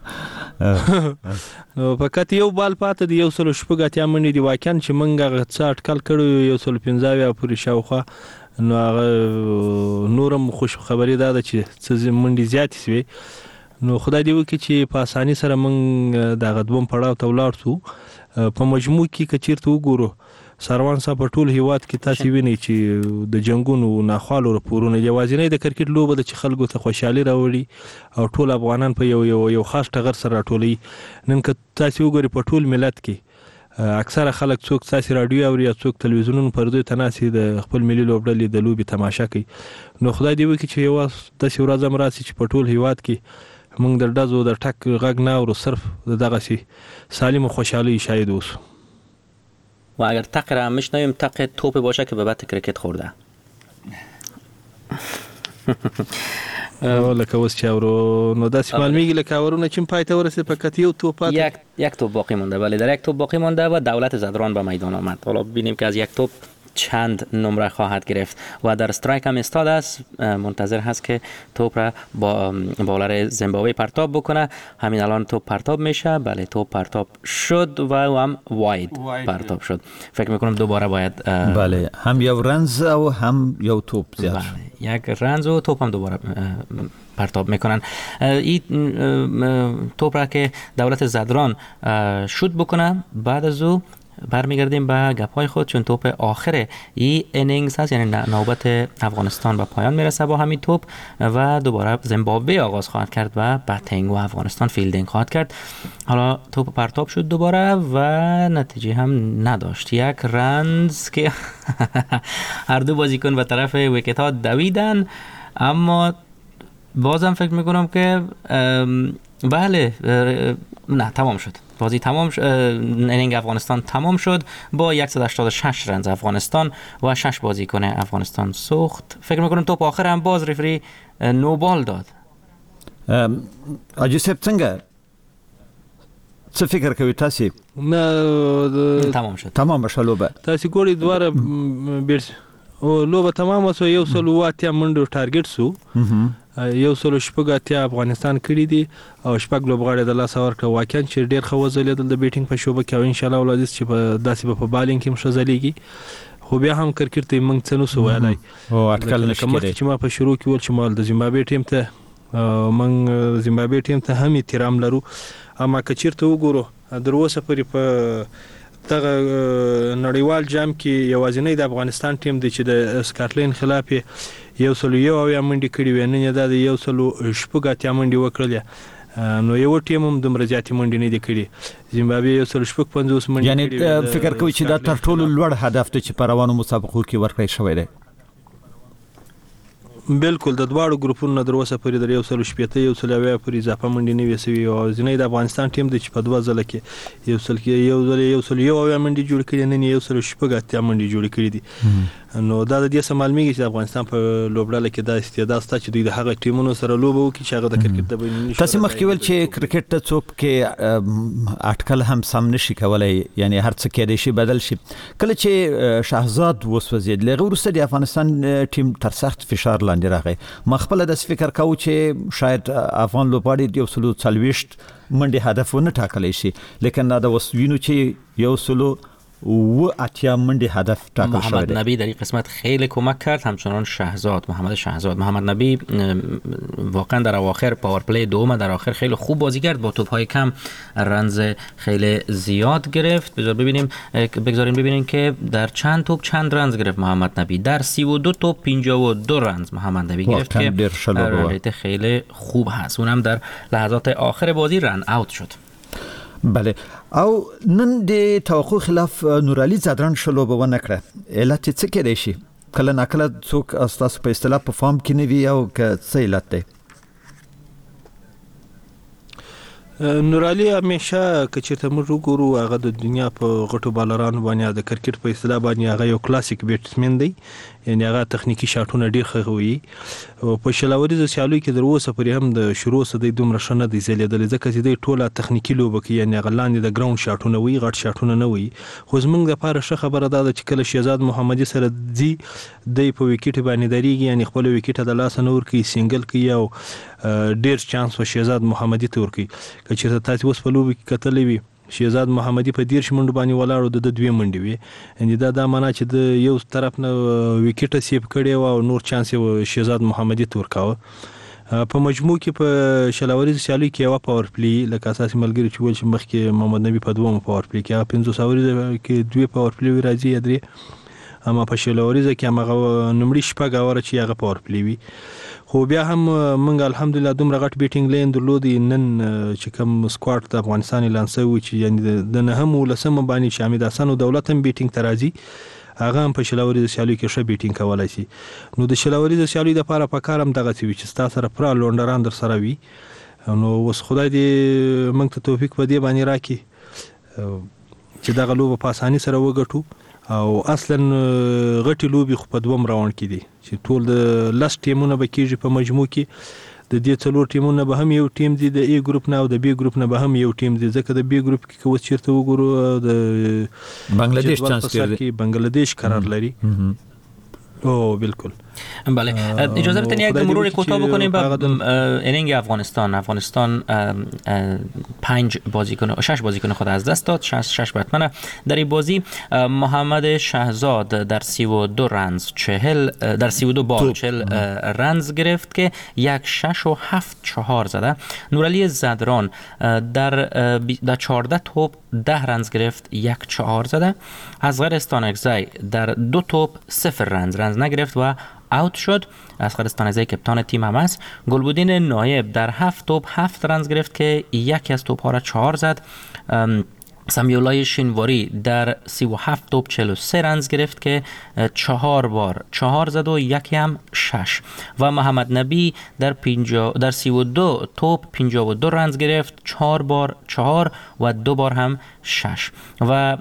نو فقط یو بال پاتې دی، یو سل شپږ اتیا منډې دی. واقعا چې موږ څه اټکل کړو یو سل پنځه اویا پورې شاوخوا، نو هغه نورم خوش خبري دا ده چې څه منډې زیاتې سوې. نو خدای دې وکړي چې په اساني سره موږ دغه دوم پړاو ته ولاړ شو. په مجموع کې کچیرته وګورو سروان صاحب په ټول هیواد کې تاسو وینئ چې د جنگونو ناخوالو راپورونه یوازینی د کرکټ لوبه د چې خلکو ته خوشحالي راوړي او ټول افغانان په یو یو یو خاص ټغر سره راټولي. نن که تاسو وګورئ په ټول ملت کې اکثره خلک څوک تاسو رادیو اوري یا څوک تلویزیونونو پردو ته ناسي د خپل ملي لوبډلې د لوبي تماشا کوي. نو خدای دې وکړي چې یو د ورځ هم راسي چې په ټول هیواد کې موږ در ډزو در ټک غږ نه اورو، صرف دغه سي سالم و خوشحالی شاهد اوسو. و اگر تق را میشنویم تق توپ باشه که به بط کرکت خورده. لکه اوس چې اورو نو داسې معلومیږي لکه اورونه چې پای ته ورسید فقط یو توپ پاتې یک یک توپ باقی مونده. بله در یک توپ باقی مونده و دولت زدران به میدان آمد. حالا ببینیم که از یک توپ چند نمره خواهد گرفت و در استرایک هم استاد است، منتظر هست که توپ را با بالر زیمبابوه پرتاب بکنه. همین الان توپ پرتاب میشه. بله توپ پرتاب شد و هم واید پرتاب شد. فکر میکنم دوباره باید بله هم یو رنز و هم یو توپ زیاد. بله یک رنز و توپ هم دوباره پرتاب میکنن. این توپ را که دولت زدران شوت بکنه، بعد از او برمیگردیم به گپ‌های خود، چون توپ آخر این اینینگز هست، یعنی نوبت افغانستان به پایان میرسه با همین توپ و دوباره زیمبابوه آغاز خواهد کرد و بتینگ و افغانستان فیلدینگ خواهد کرد. حالا توپ پرتاب شد دوباره و نتیجه هم نداشت. یک رنز که هر دو بازیکن به طرف ویکت ها دویدن، اما بازم فکر میکنم که بله نه تمام شد. بازی تمام شد. اینینگ افغانستان تمام شد با صد و هشتاد و شش رنز افغانستان و شش بازیکن افغانستان سوخت. فکر میکنم توپ آخر هم باز رفری نو بال داد. اجي سپ څنګه څه فکر کوي تاسو؟ نه تمام شد. تمام شو لوبه. تاسو ګوري دواره بیرس او لوبه تمام شو. یو سل واتیا منډو ټارګټ سو. یو سل شپږ اتیا افغانستان کړی دي او شپږ لوبغاړي د لاس ورکړه. واقعا چې ډیر خو وزلیدل د بیټینګ په شوبه کې او ان شاء الله ولادیس چې په داسې په بالینګ کې مشزلېږي. خو بیا هم کرکټ ته موږ څه نو سو وایي او اټکل نشي کېدای چې ما په شروع کې ول چې مال د زیمبابوې ټیم ته موږ زیمبابوې ټیم ته هم احترام لرو، اما کچیرته وګورو دروسه پرې په دغه نړیوال جام کې یوازینی د افغانستان ټیم دی چې د سکاټلند خلاف یو سل یو اویا منډي کړي وې، نن دا د یو سل شپږ اتیا منډي وکړلې. نو یو ټیم هم د مرزياتي منډي نه دی کړي. زیمبابوې یو سل شپږ پنځوس منډي یعنی فکر کوي چې دا تر ټولو لوړ هدف ته چې په روانو مسابقو کې ورکړی شوی دی. بالکل د دواړو ګروپونو دروسه پرې د یو سل شپږ یو سل اویا پرې اضافه منډي نه وسوي او ځینې د افغانستان ټیم د چې په دوه ځله کې یو سل کې یو ځل یو سل یو اویا منډي جوړ کړي، نن یو سل شپږ اتیا منډي جوړ کړي دي. نو دا د دې سمالمیږي چې افغانستان په لوبډاله کې د استعداد ستا چې د هغه ټیمونو سره لوبه وکړي چې هغه د کرکټ د بین تاسو مخکې ول چې کرکټ ته څوک کې اټکل هم سم نشي کولای، یعنی هر څه کېدای شي بدل شي. کله چې شهزاد وسوځید لغه ورسته د افغانستان ټیم تر سخت فشار لاندې راغی. خپل د فکر کاوه چې شاید افغان لوبغاړي یو سلو څلويشت منډي هدف ونه ټاکلی شي، لیکن دا وسوینو چې یو سلو و اتیا منډي هدف ټاکل شوی. محمد نبی در این قسمت خیلی کمک کرد، همچنان شهزاد محمد شهزاد. محمد نبی واقعا در اواخر پاور پلی دوم در آخر خیلی خوب بازی کرد، با توپ های کم رنز خیلی زیاد گرفت. بذار ببینیم بگذاریم ببینیم که در چند توپ چند رنز گرفت محمد نبی. در سی و دو توپ پنجاه و دو رنز محمد نبی گرفت که ریت خیلی خوب هست. اونم در لحظات آخر بازی رن اوت شد. بله او نن د توقع خلاف نورعلی زدران شلو به ونه کړه. علت څه کېدای شي؟ کله ناکله څوک استاسو په اصطلاح په فارم کې نه وي او که څه علت دی؟ نورعلی همیشه که چېرته موږ وګورو هغه د دنیا په غټو بالرانو باندې د کرکټ په اصطلاح باندې هغه یو کلاسیک بیټسمن دی، یعنی هغه تخنیکی شاټونه ډیر ښه وي. او په شلاوریزو سیالیو کې دروسه پرې هم د شروع سده دومره شنه دی زلیدل، ځکه چې د ټوله تخنیکی لوبه کې یعنی هغه لاندې د ګراوند شاټونه وي، غټ شاټونه نه وي. خو زمونږ د پاره ښه خبره ده چې کله شهزاد محمدي سره دی د په وکټ باندې دریږي، یعنی خپل وکټ د لاس نور کې سنگل کې او ډیر چانس و شهزاد محمدي تور کې. که چې تاسو اوس په لوبه کې کتلې وي شهزاد محمدي په دیرش منډو باندې ولاړو د دوه منډي وي، یعنی دا د معنا چې د یو طرف نه وکټ سیب کړي او نور چانس یو شهزاد محمدي تور کاوه. په مجموع کې په شلاوریز سیالي کې یو پاور پلی لکه اساسي ملګری چې ول چې مخکې محمد نبی په دوه پاور پلی کې پنځه ساوري کې دوه پاور پلی راځي درې، اما په شلاوریز کې هغه نمړي شپږ اور چې هغه پاور پلی وي. خو بیا هم موږ الحمدلله دومره غټ بیټینګ لین درلودي. نن چې کوم سکواډ د افغانستان اعلان شوی چې یعنی د نه هم ولسم باندې چې حمید حسن او دولت هم بیټینګ ترازی هغه هم په شلاوري د سیالي کې ښه بیټینګ کولای شي. نو د شلاوري د سیالي د لپاره په کارم دغه سی چې تاسو سره پر لونډران در سره وي. نو وس خدای دې موږ ته توفیق په دې باندې راکړي چې دغه لوبه په اساني سره وګټو. او اصلا غټي لوبي خو په دوم راوند کې دي چې ټول د لاس ټیمونه به کېږي په مجموع کې د دې څلور ټیمونه به هم یو ټیم دی د ای ګروپ نه او د بی ګروپ نه به هم یو ټیم دی ځکه د بی ګروپ کې کوم چیرته وګورو د بنگلاديش چانس کې بنگلاديش قرار لري. او بالکل بله اجازه بدین یک مرور کوتاه بکنیم به اینینگ افغانستان. افغانستان پنج بازیکن شش بازیکن خود از دست داد، شش شش بتمنه در این بازی. محمد شهزاد در سی و دو رنز چهل در سی و دو بال چهل رنز گرفت که یک شش و هفت چهار زده. نورعلی زدران در در چهارده توپ ده رنز گرفت، یک چهار زده. اصغر استانکزی در دو توپ صفر رنز رنز نگرفت و اوت شد. اصغر استانکزی کپتان تیم هم است. گلبودین نایب در هفت توپ هفت رنز گرفت که یکی از توپ ها را چهار زد. سمیولای شینواری در سی و هفت توپ چهل و سه رنز گرفت که چهار بار چهار زد و یکی هم شش. و محمد نبی در پنجاه در سی و دو توپ پنجاه و دو رنز گرفت، چهار بار چهار و دو بار هم شش. و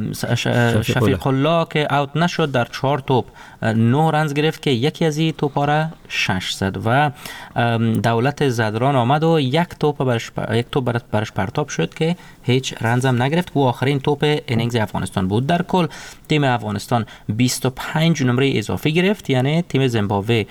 شفیق الله که اوت نشد در چهار توپ نه رنز گرفت که یکی از این توپا را شش زد. و دولت زدران آمد و یک توپ برش یک توپ برش پرتاب شد که هیچ رنز هم نگرفت. و آخرین توپ اینینگز افغانستان بود. در کل تیم افغانستان بیست و پنج نمره اضافی گرفت، یعنی تیم زیمبابوه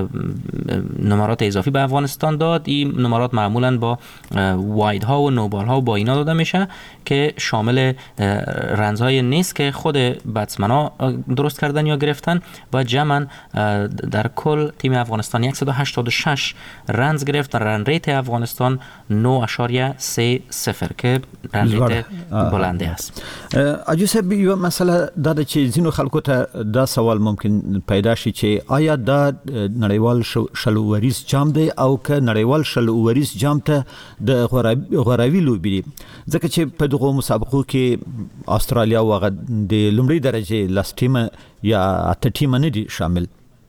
نمرات اضافی به افغانستان داد. این نمرات معمولا با واید ها و نوبال ها و با اینا داده میشه که شامل رنزهای نیست که خود بتسمن ها درست کردن یا گرفتن. و جمعا در کل تیم افغانستان صد و هشتاد و شش رنز گرفت. رن ریت افغانستان نه اشاریه سه صفر که رن ریت بلنده است. اجو صاحب یو مسئله دا چې ځینو خلکو ته دا سوال ممکن پیدا شي چې آیا دا نړیوال شلووریز جام دی او که نړیوال شلووریز جام ته د غوراوي لوبي دي، ځکه چې په دغه مسابقو کې استرالیا او د لومړي درجه لاس ټیم یا اته ټیم نه دي شامل.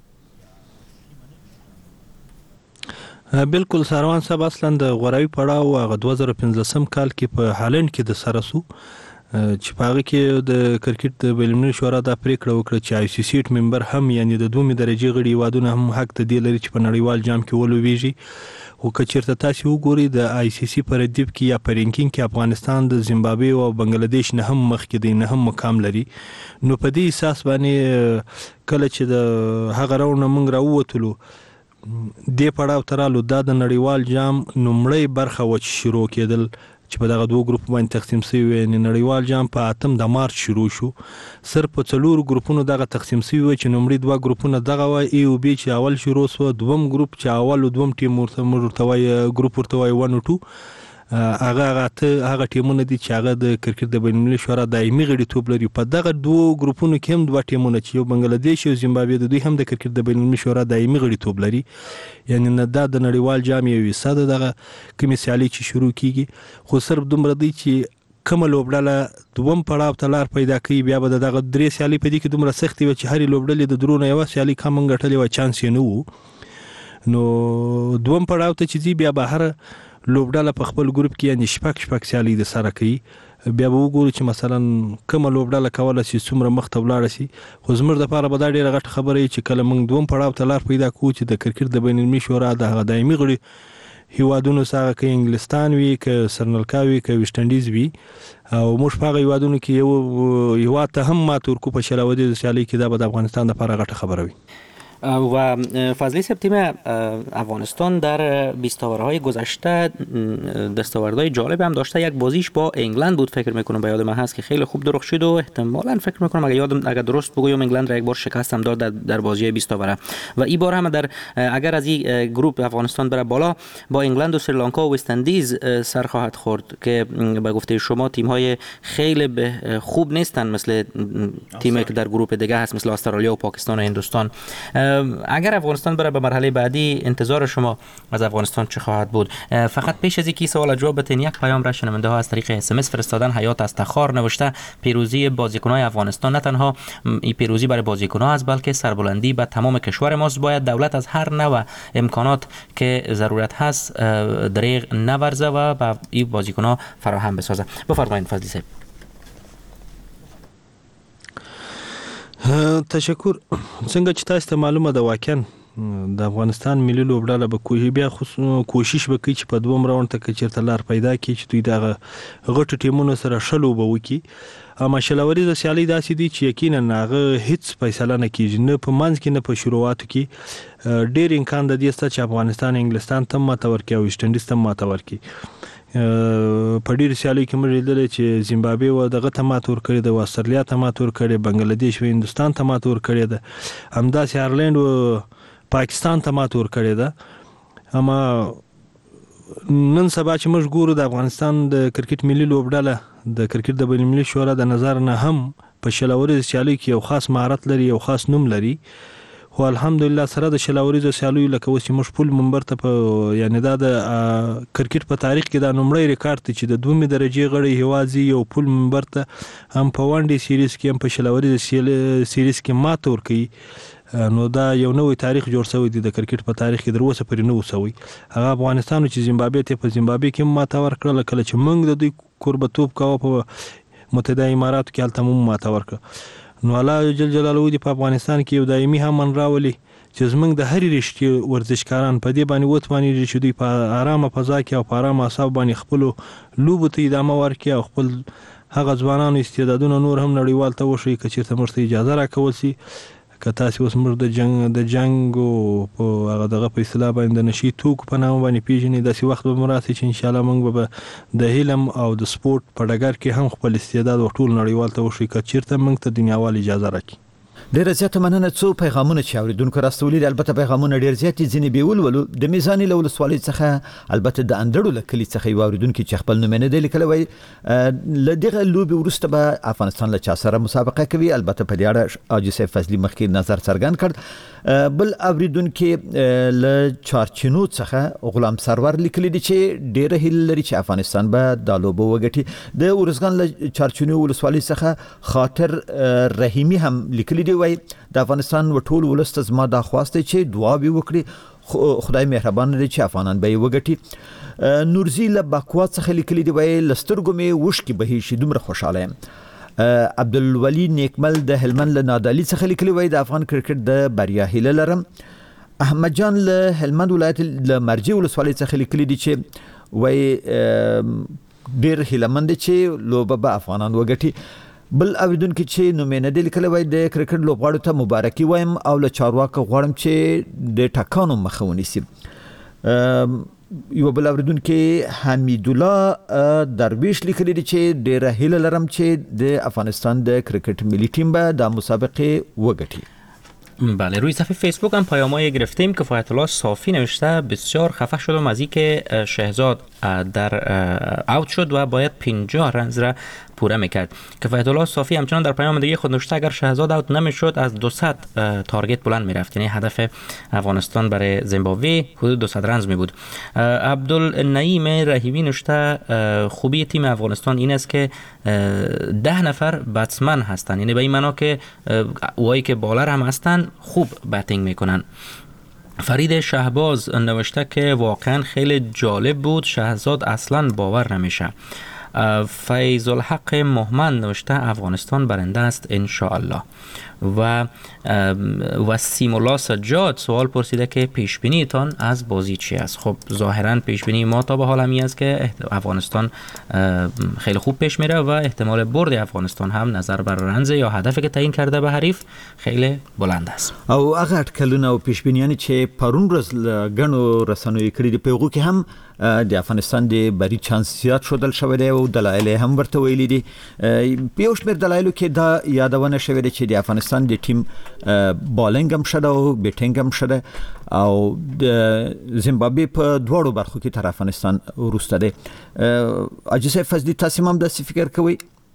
بالکل سروان صاحب اصلا د غوراوي پړاو هغه دوه زره پنځلسم کال کې په هالند کې د سره سو چې په هغه کې د کرکټ د بین‌المللي شورا د پریکړه وکړه چې آی سی سی ممبر هم یعنی د دومره درجه غړي وادونه هم حق ته دی لري چې په نړیوال جام کې ولوبېږي. او که چیرته تاسو وګورئ د آی سی سی پر ردیف کې یا پر رینکینګ کې افغانستان د زیمبابوے او بنگلاديش نه هم مخ کې دی، نه هم مقام لري. نو په دې اساس باندې کله چې د هغه راونه موږ راووتلو دې پړاو ترالو دا د نړیوال جام نومړی برخه و چې شروع کېدل چې په دغه دوه ګروپ باندې تقسیم شوی. یعنی نړیوال جام په اتم د مارچ شروع شو. صرف په څلور ګروپونو دغه تقسیم شوی چې نومړي دوه ګروپونه دغه و ای او بی چې اول شروع شو، دوم ګروپ چې اول او دوم ټیم ورته مرتوی ګروپ ورته وای ون او ټو. هغه هغه هغه ټیمونه دي چې هغه د کرکټ د بین‌المللي شورا دایمي غړي توپ لري. په دغه دوه ګروپونو کې هم دوه ټیمونه چې یو بنگلاديش او زیمبابوے د دوی هم د کرکټ د بین‌المللي شورا دایمي غړي توپ لري. یعنی نه دا د نړیوال جام یو حصہ ده دغه کومې سیالي چې شروع کیږي. خو صرف دومره دی چې کومه لوبډله دوم پړاو ته لار پیدا کوي بیا به دغه درې سیالي په دې کې دومره سختي و چې هرې لوبډلې د درونه یو سیالي کم غټلې و چانس یې نه وو. نو دوم پړاو ته چې بیا به هر لوبډاله په خپل ګروپ کې یعنی شپږ شپږ سیالي د سره کوي. بیا به وګورو چې مثلا کومه لوبډاله کوله چې څومره مخ ته ولاړ شي. خو زموږ د لپاره به دا ډیره غټه خبره چې کله موږ دوم پړاو ته لار پیدا کوو چې د کرکټ د بین‌المللي شورا د دایمي غړي هیوادونو سره کې انګلستان وي، که سرنلکا وي، که ویسټ انډیز وي، او موږ په هغه هیوادونو کې یو هیواد ته هم مات ورکو په شلودي د سیالي کې. دا به د افغانستان لپاره غټه خبره وي. و فضلی صاحب تیم افغانستان در بیستاورهای گذشته دستاوردهای جالب هم داشته. یک بازیش با انگلند بود فکر میکنم، به یاد من هست که خیلی خوب درخت شد و احتمالاً فکر میکنم اگر یادم اگر درست بگویم انگلند را یک بار شکست هم داد در, در بازی بیستاوره. و این بار هم در اگر از این گروپ افغانستان بره بالا با انگلند و سریلانکا و وست اندیز سر خواهد خورد که به گفته شما تیم های خیلی خوب نیستن مثل تیمی که در گروپ دیگه هست مثل استرالیا و پاکستان و هندوستان. اگر افغانستان بره به مرحله بعدی انتظار شما از افغانستان چه خواهد بود؟ فقط پیش از اینکه سوال جواب بدین یک پیام را شنونده ها از طریق اس ام اس فرستادن. حیات از تخار نوشته پیروزی بازیکنان افغانستان نه تنها این پیروزی برای بازیکنان است بلکه سربلندی به تمام کشور ماست. باید دولت از هر نوع امکانات که ضرورت هست دریغ نورزه و به این بازیکنان فراهم بسازه. بفرمایید فضلی صاحب. تشکر. څنګه چې تاسو ته معلومه ده واقعا د افغانستان ملي لوبډله به کوشش بیا کوشش وکړي چې په دوم راوند ته چیرته لار پیدا کړي چې دوی د غټو ټیمونو سره شلو به وکړي. اما شلوريزه سیالي داسې دي چې یقینا هغه هیڅ فیصله نه کیږي، نه په منځ کې نه په شروعاتو کې. ډېر امکان د دې شته چې افغانستان انګلستان ته ماته ورکړي او ویسټ انډیز ته ماته ورکړي. په ډېر سیالي کې موږ لیدل چې زیمبابوې و دغه ته ماته ورکړې ده، استرالیا ته ماته ورکړې، بنگلادیش و هندوستان ته ماته ورکړې ده، همداسې آیرلینډ و پاکستان ته ماته ورکړې ده. اما نن سبا چې موږ ګورو د افغانستان د کرکټ ملي لوبډله د کرکټ د بین‌المللي شورا د نظر نه هم په شلوريزه سیالي کې یو خاص مهارت لري، یو خاص نوم لري. خو الحمدلله سره د شلوريزه سیالیو لکه اوس چې موږ پول منبر ته په یعنی دا د کرکټ په تاریخ کې دا نومړی ریکارډ دی چې د دومره درجه غړي هوازي یو پول منبر ته هم په وان ډي سیریز کې هم په شلوريزه سیریز کې ماته ورکړي. نو دا یو نوې تاریخ جوړ شوی دی د کرکټ په تاریخ کې دروسه پرې نو وسوي. هغه افغانستان چې زیمبابوې ته په زیمبابوې کې ماته ورکړل، کله چې موږ د دوی قربتوب کاوه په متحده اماراتو کې هلته مو ماته ورکړه. نو الله جل جلاله دې په افغانستان کې یو دایمي امن راولي چې زمونږ د هرې رښتې ورزشکاران په دې باندې وتوانېږي چې دوی په ارامه فضا کې او په ارامه اعصاب باندې خپلو لوبو ته ادامه ورکړي او خپل هغه ځوانانو استعدادونه نور هم نړیوال ته وښیي که چېرته موږ ته اجازه راکول شي. که تاسې اوس موږ د جنګ د جنګ په هغه دغه په اصطلاح باندې د نشي توکو په نامه باندې پیژني، داسې وخت به مو راسي چې انشاءالله موږ به د علم او د سپورټ په ډګر کې هم خپل استعداد ټول نړیوال ته وښیي که چېرته موږ ته دنیاوال اجازه راکړي. ډیره زیاته مننه. څو پیغامونه چې اوریدونکو راستولي، البته پیغامونه ډیر زیات دي، ځینې به ولولو. د میزاني له ولسوالۍ څخه البته د اندړو له کلي څخه یو اوریدونکي چې خپل نوم نه دی لیکلی وایي له دغه لوبې وروسته به افغانستان له چا سره مسابقه کوي. البته په دې اړه حاجي صاحب فضلي مخکې نظر څرګند کړ. بل اوریدونکي له چارچینو څخه غلام سرور لیکلی دي چې ډیره هیله لري چې افغانستان به دا لوبه وګټي. د ورزګان له چارچینو ولسوالۍ څخه خاطر رحیمي هم لیکلی دي، وایي د افغانستان و ټول ولست زما دا خواسته چې دعاوې وکړي، خدای مهربان دی چې افغانان به یې وګټي. نورزي له باکوا څخه لیکلی دی، وایي له سترګو مې اوښکې بهي شي، دومره خوشحاله یم. عبدالولي نیکمل د هلمند له نادعلي څخه لیکلی، وایي د افغان کرکټ د بریا هیله لرم. احمد جان له هلمند ولایت له مرجې ولسوالۍ څخه لیکلی دی چې وایي ډېر هیلهمند دی چې لوبه به افغانان وګټي. بل اوریدونکي چې نوم یې نه دی لیکلی، وایي د کرکټ لوبغاړو ته مبارکي وایم او له چارواکو غواړم چې د ټکانو مخه ونیسي. یو بل اوریدونکي حمید الله درویش لیکلی دی چې ډېره هیله لرم چې د افغانستان د کرکټ ملي ټیم به دا مسابقه وګټي. بله، روی صفحه فیسبوک هم پیام‌های گرفتیم. کفایت الله صافی نوشته بسیار خفه شدم از اینکه شهزاد در اوت شد و باید پنجاه رنز را پوره میکرد. کفایت الله صافی همچنان در پیام دیگه خود نوشته اگر شهزاد اوت نمیشد از دویست تارگت بلند میرفت، یعنی هدف افغانستان برای زیمبابوه حدود دویست رنز می بود. عبدالنعیم رحیمی نوشته خوبی تیم افغانستان این است که ده نفر بتسمن هستند، یعنی به این معنا که وایی که بالر هم هستند خوب بتینگ میکنن. فرید شهباز نوشته که واقعا خیلی جالب بود، شهزاد اصلا باور نمیشه. فیض الحق محمد نوشته افغانستان برنده است ان شاء الله. و وسیم الله سجاد سوال پرسیده که پیش بینی تان از بازی چی است؟ خب ظاهرا پیش بینی ما تا به حال همی است که افغانستان خیلی خوب پیش میره و احتمال برد افغانستان هم نظر بر رنز یا هدفی که تعیین کرده به حریف خیلی بلند است. او هغه اټکلونه او پیش بینیانی چې پرون ورځ غنو رسنوي کړي په هغه کې هم د افغانستان د بری چانس زیات شودل شوی دی او دلایل هم ورته ویلي دي. په یو شمېر دلایلو کې دا یادونه شوې ده چې د افغانستان د ټیم بالینګ هم شته او بیټینګ هم شته او د زیمبابوې په دواړو برخو کې تر افغانستان وروسته دی. حاجي صاحب فضلي تاسو هم داسې فکر کوئ؟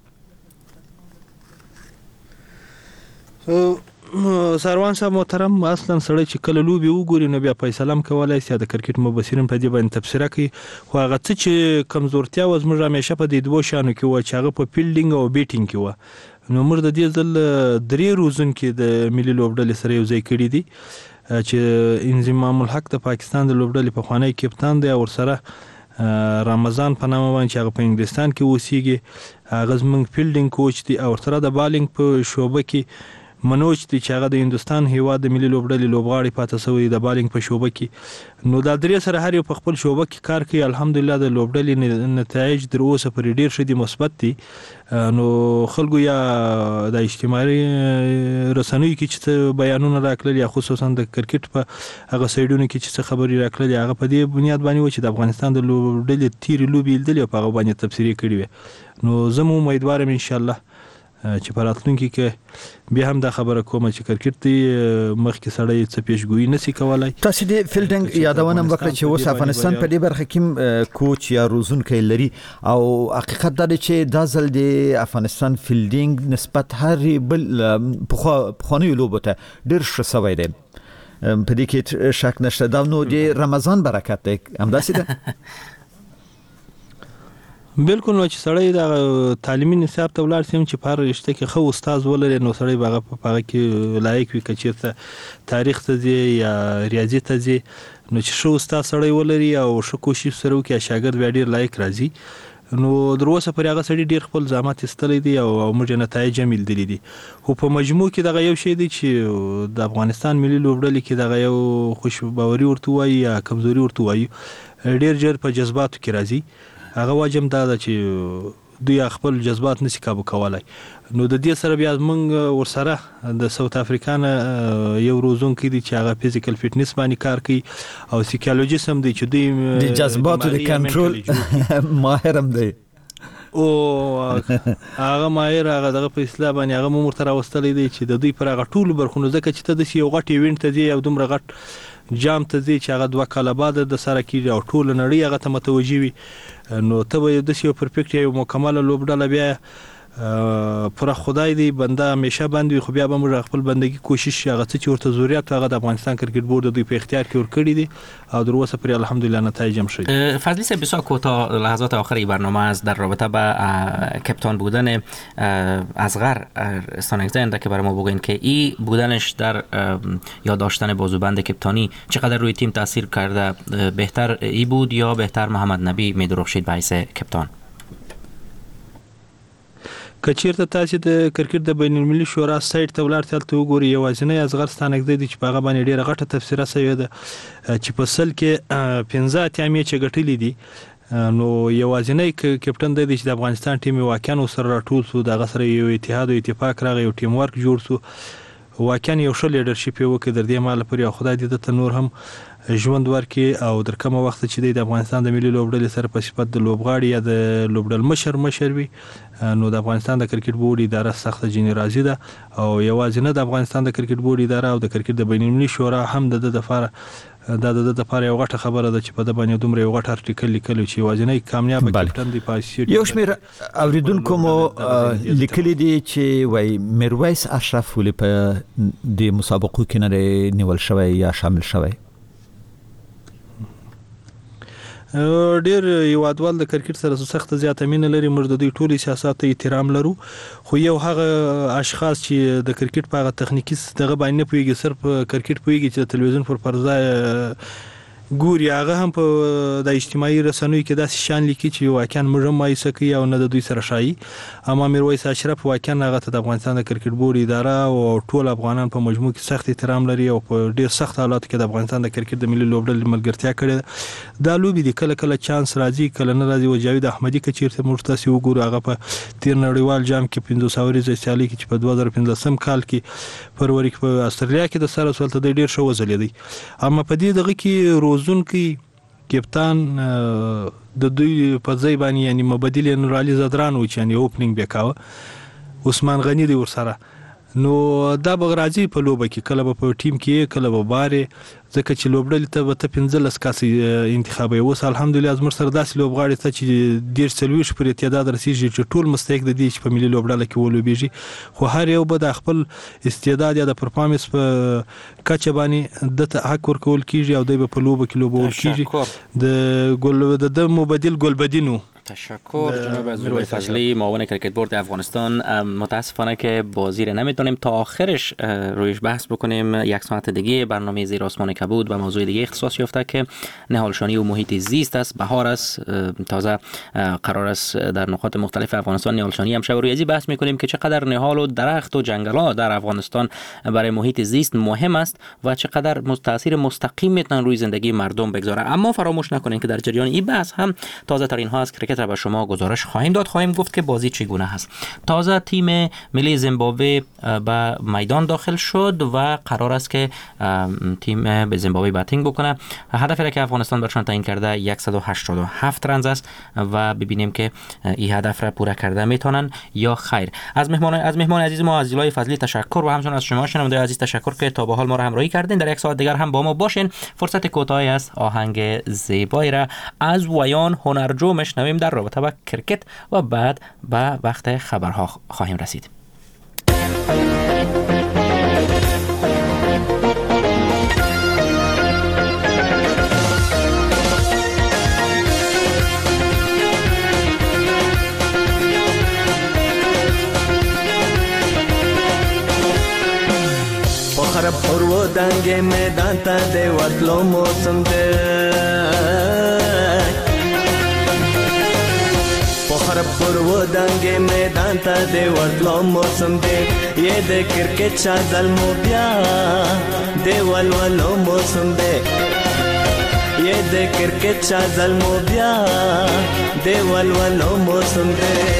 سروان صاحب محترم، اصلا سړی چې کله لوبي وګوري نو بیا فیصله کولای شي. د کرکټ مبصرین په دې باندې تبصره کوي، خو هغه څه چې کمزورتیا و زموږ همیشه په دې دوه شانو کې و چې هغه په فیلډینګ او بیټینګ کې و. نو موږ د دې ځل درې روزونکو د ملي لوبډلې سره یو ځای کړی دي چې انضمام الحق د پاکستان د لوبډلې په خوانی کپتان دی او سره رمضان په نامه باندې هغه په انګلستان کې اوسېږي. هغه زموږ فیلډینګ کوچ دی او سره د بالینګ په شوبه کې منوج دی چې هغه د هندستان هیواد د ملي لوبډلې لوبغاړي پاتې شوی د بالینګ په شوبه کې. نو دا درې سره هر یو په خپل شوبه کې کار کوي. الحمدلله د لوبډلې نتایج تر اوسه پرې ډیر ښه دي، مثبت دي. نو خلکو یا د اجتماعي رسنیو کې چې بیانونه راکړل یا خصوصا د کرکټ په هغه سایډونو کې چې خبري راکړل هغه په دې بنیاد باندې و چې د افغانستان د لوبډلې تیر لوبي لیدل او په هغه باندې تفسیری کړی وي. نو زه مو امیدوارم ان شاء الله چې په راتلونکي کې بیا هم دا خبره کوم چې کرکټ دی مخکې سړی څه پیشګویي نشي کولای. تاسو د فیلډینګ یادونه وکړه چې اوس افغانستان په دې برخه کې کوچ یا روزونکی لري او حقیقت دا دی چې دا ځل د افغانستان فیلډینګ نسبت هر بل پخوانیو لوبو ته ډېر ښه سوی دی. په دې کې شک نشته. دا نو د رمضان برکت دی، همداسې ده؟ بالکل. نو چې سړی د تعلیمي نصاب ته ولاړ سي چې په هر رشته کې خو استاد ولري نو سړی به په هغه کې لایق وي. که چېرته تاریخ ته ځي یا ریاضي ته ځي نو چې ښه استاد سړی ولري او ښه کوشش سره وکړي شاګرد بیا ډېر لایق راځي. نو در اوسه پر هغه سړي ډېر خپل زحمت ایستلی دی او موږ نتایج هم لیدلي دي. خو په مجموع کې دغه یو شی دی چې د افغانستان ملي لوبډلې کې دغه یو خوشباوري ورته وایي یا کمزوري ورته وایي ډېر ژر په جذباتو کې راځي. هغه واجب دا ده چې دوی خپل جذبات نشي کابو کولای. نو د دې سره بیا موږ ورسره د ساوث افریقا یو روزونکي دي چې هغه فزیکل فټنس باندې کار کوي او سایکولوژیست هم دی چې دوی د جذباتو د کنټرول ماهر هم دی او هغه ماهر هغه دغه په اصطلاح باندې هغه مو مرته راوستلی دی چې د دوی پر هغه ټول برخونو ځکه چې ته د یو غټ ایونت ته دی او دومره غټ جام ته ځي چې هغه دوه کاله بعد د سره کېږي او ټول نړۍ هغه ته متوجي وي. نو ته به د یو پرفیکټ یو مکمل لوبډله بیا پر خدای دی بنده همیشه باندې خو بیا به موږ خپل بندگی کوشش هغه چې ورته ضرورت هغه د افغانستان کرکټ بورډ دوی په اختیار کې ورکړي دي او در اوسه پر الحمدلله نتایج هم شد. فضلی صاحب بسیار کوتاه لحظات آخری برنامه است در رابطه با کپتان بودن اصغر استانکزی را که برای ما بگوین که این بودنش در یاد داشتن بازوبند کپتانی چقدر روی تیم تاثیر کرده؟ بهتر ای بود یا بهتر محمد نبی می‌درخشید به حیث کپتان؟ کچیرته تاسو د کرکټ د بین المللي شورا سایت ته ولرته ته وګورئ یوازینی اصغر ستانکزی دی چې په هغه باندې ډیره غټه تفسیره شوې ده چې په سل کې پنځه اتیا میچ غټلې دي. نو یوازینی کپټن دی چې د افغانستان ټیم واقعا سره راټول سو د غسر یو اتحاد او اتفاق راغی یو ټیم ورک جوړ سو واقعا یو ښه لیډرشپ یو کې در دې مال پر یو خدای دې ته نور هم ژوند ورکي او در کومه وخت چې د افغانستان د ملي لوبډلې سره په صفت د لوبغاړي یا د لوبډل مشر مشر وي نو د افغانستان د کرکټ بورډ اداره سخت جنی راضي ده او یوازې نه د افغانستان د کرکټ بورډ اداره او د کرکټ د بین المللي شورا هم د د لپاره دا د د لپاره یو غټه خبره ده چې په د باندې دومره یو غټ ارټیکل لیکل چې یوازینی کامیاب کپټن دی پاسي. یو شمیر اوریدونکو مو لیکلي دي چې وای میرویس اشرف ولې په د مسابقو کې نه نیول شوی یا شامل شوی؟ ډیر یوادوال د کرکټ سره سخت زیاته مینه لري. موږ د دوی ټولي سیاست ته احترام لرو خو یو هغه اشخاص چې د کرکټ په هغه تخنیکی دغه باندې پویږي صرف کرکټ پویږي چې تلویزیون پر پرځای ګوري هغه هم په د اجتماعي رسنیو کې داسې شان لیکي چې واقعا موږ هم مایسه کوي او نه د دوی سره شایي. اما میرویس اشرف واقعا هغه ته د افغانستان د کرکټ بورډ اداره او ټول افغانان په مجموع کې سخت احترام لري او په ډیر سخت حالاتو کې د افغانستان د کرکټ د ملي لوبډلې ملګرتیا کړې. دا لوبي د کله کله چانس راځي کله نه راځي. او جاوید احمدي کې چیرته موږ تاسو وګورو هغه په تیر نړیوال جام کې پنځه سوه ورځې سیالي کې چې په دوه زره پنځلسم کال کې فروری کې په استرالیا کې د سره سولته د ډیر شو وزلیدي. اما په دې دغه کې روزونکي کپتان د دوی په ځای باندې یعنی مبدل نور علي زدران و چې یعنی اوپننګ وکاوه عثمان غنی دی ورسره. نو دا بغرازي په لوبه کې کله په ټیم کې کله به باره ځکه چې لوبډلې ته به ته پنځلس کاسې انتخابي اوس الحمدلله از مر سره داسې لوبغاړي ته چې ډېر څلوېښت پورې تعداد رسیږي چې ټول مستحق د دې چې په ملي لوبډله کې ولوبېږي خو هر یو به د خپل استعداد یا د پرفارمنس په کچه باندې دته حق ورکول کېږي او دوی به په لوبه کې لوبول کېږي. د ګل د مبدل ګلبدینو تشکر جناب زوبای فضلی، معاون کریکت بورد افغانستان. متاسفانه که بازی را نمیتونیم تا آخرش رویش بحث بکنیم. یک ساعت دیگه برنامه زیر آسمان کبود و موضوع دیگه اختصاص یافته که نهالشانی و محیط زیست است. بهار است، تازه قرار است در نقاط مختلف افغانستان نهالشانی هم شب و ریاضی بحث میکنیم که چقدر نهال و درخت و جنگلات در افغانستان برای محیط زیست مهم است و چقدر تاثیر مستقیم میتونن روی زندگی مردم بگذاره. اما فراموش نکنید که در جریان این بحث هم تازه ترین ها از کرکت را به شما گزارش خواهیم داد. خواهیم گفت که بازی چگونه هست. تازه تیم ملی زیمبابوه به میدان داخل شد و قرار است که تیم به زیمبابوه باتینگ بکنه. هدفی را که افغانستان برشان تعیین کرده صد و هشتاد و هفت رنز است و ببینیم که این هدف را پورا کرده میتونن یا خیر. از مهمان از مهمان عزیز ما از زیلای فضلی تشکر و همچنین از شما شنونده عزیز تشکر که تا به حال ما را همراهی کردین. در یک ساعت دیگر هم با ما باشین. فرصت کوتاهی است آهنگ زیبایی را از ویان هنرجو مشنویم در رابطه با کرکت و بعد به وقت خبرها خواهیم رسید. خراب پرو دنگ میدان تا دی ورتلو موسم دی خراب پرو دنگ میدان تا دی ورتلو موسم دی یہ د کرکٹ چازل مو بیا دی ولولو موسم دی یہ د کرکٹ چازل مو بیا دی ولولو موسم دی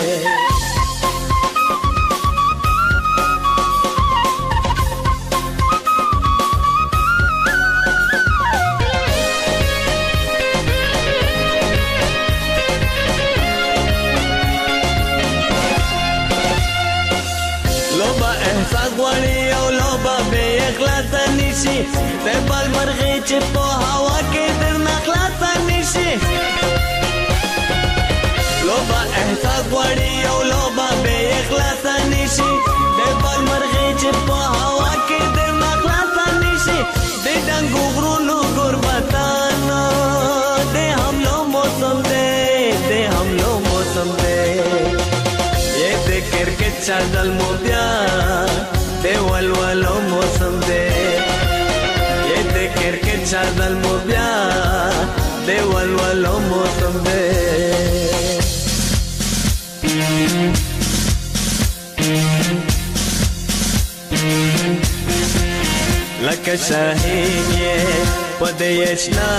ته بل مرغی چې په هوا کې در نخلاص نشي لوبا احساس غواړي او لوبا به اخلاص نشي ته بل مرغی چې په هوا کې در نخلاص نشي د ډنګو غرونو قربتان د حملو موسم دی د حملو موسم دی یہ د کرکټ چازل مو بیا د ولولو موسم دی کرکٹ چادل مو بیا دی ولولو موسم دی لکه شاهین یې په دې اشنا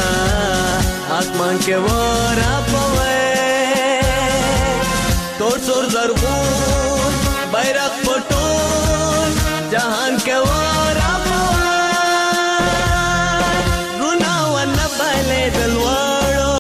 آسمان کې ورا پوي تور سور زرغون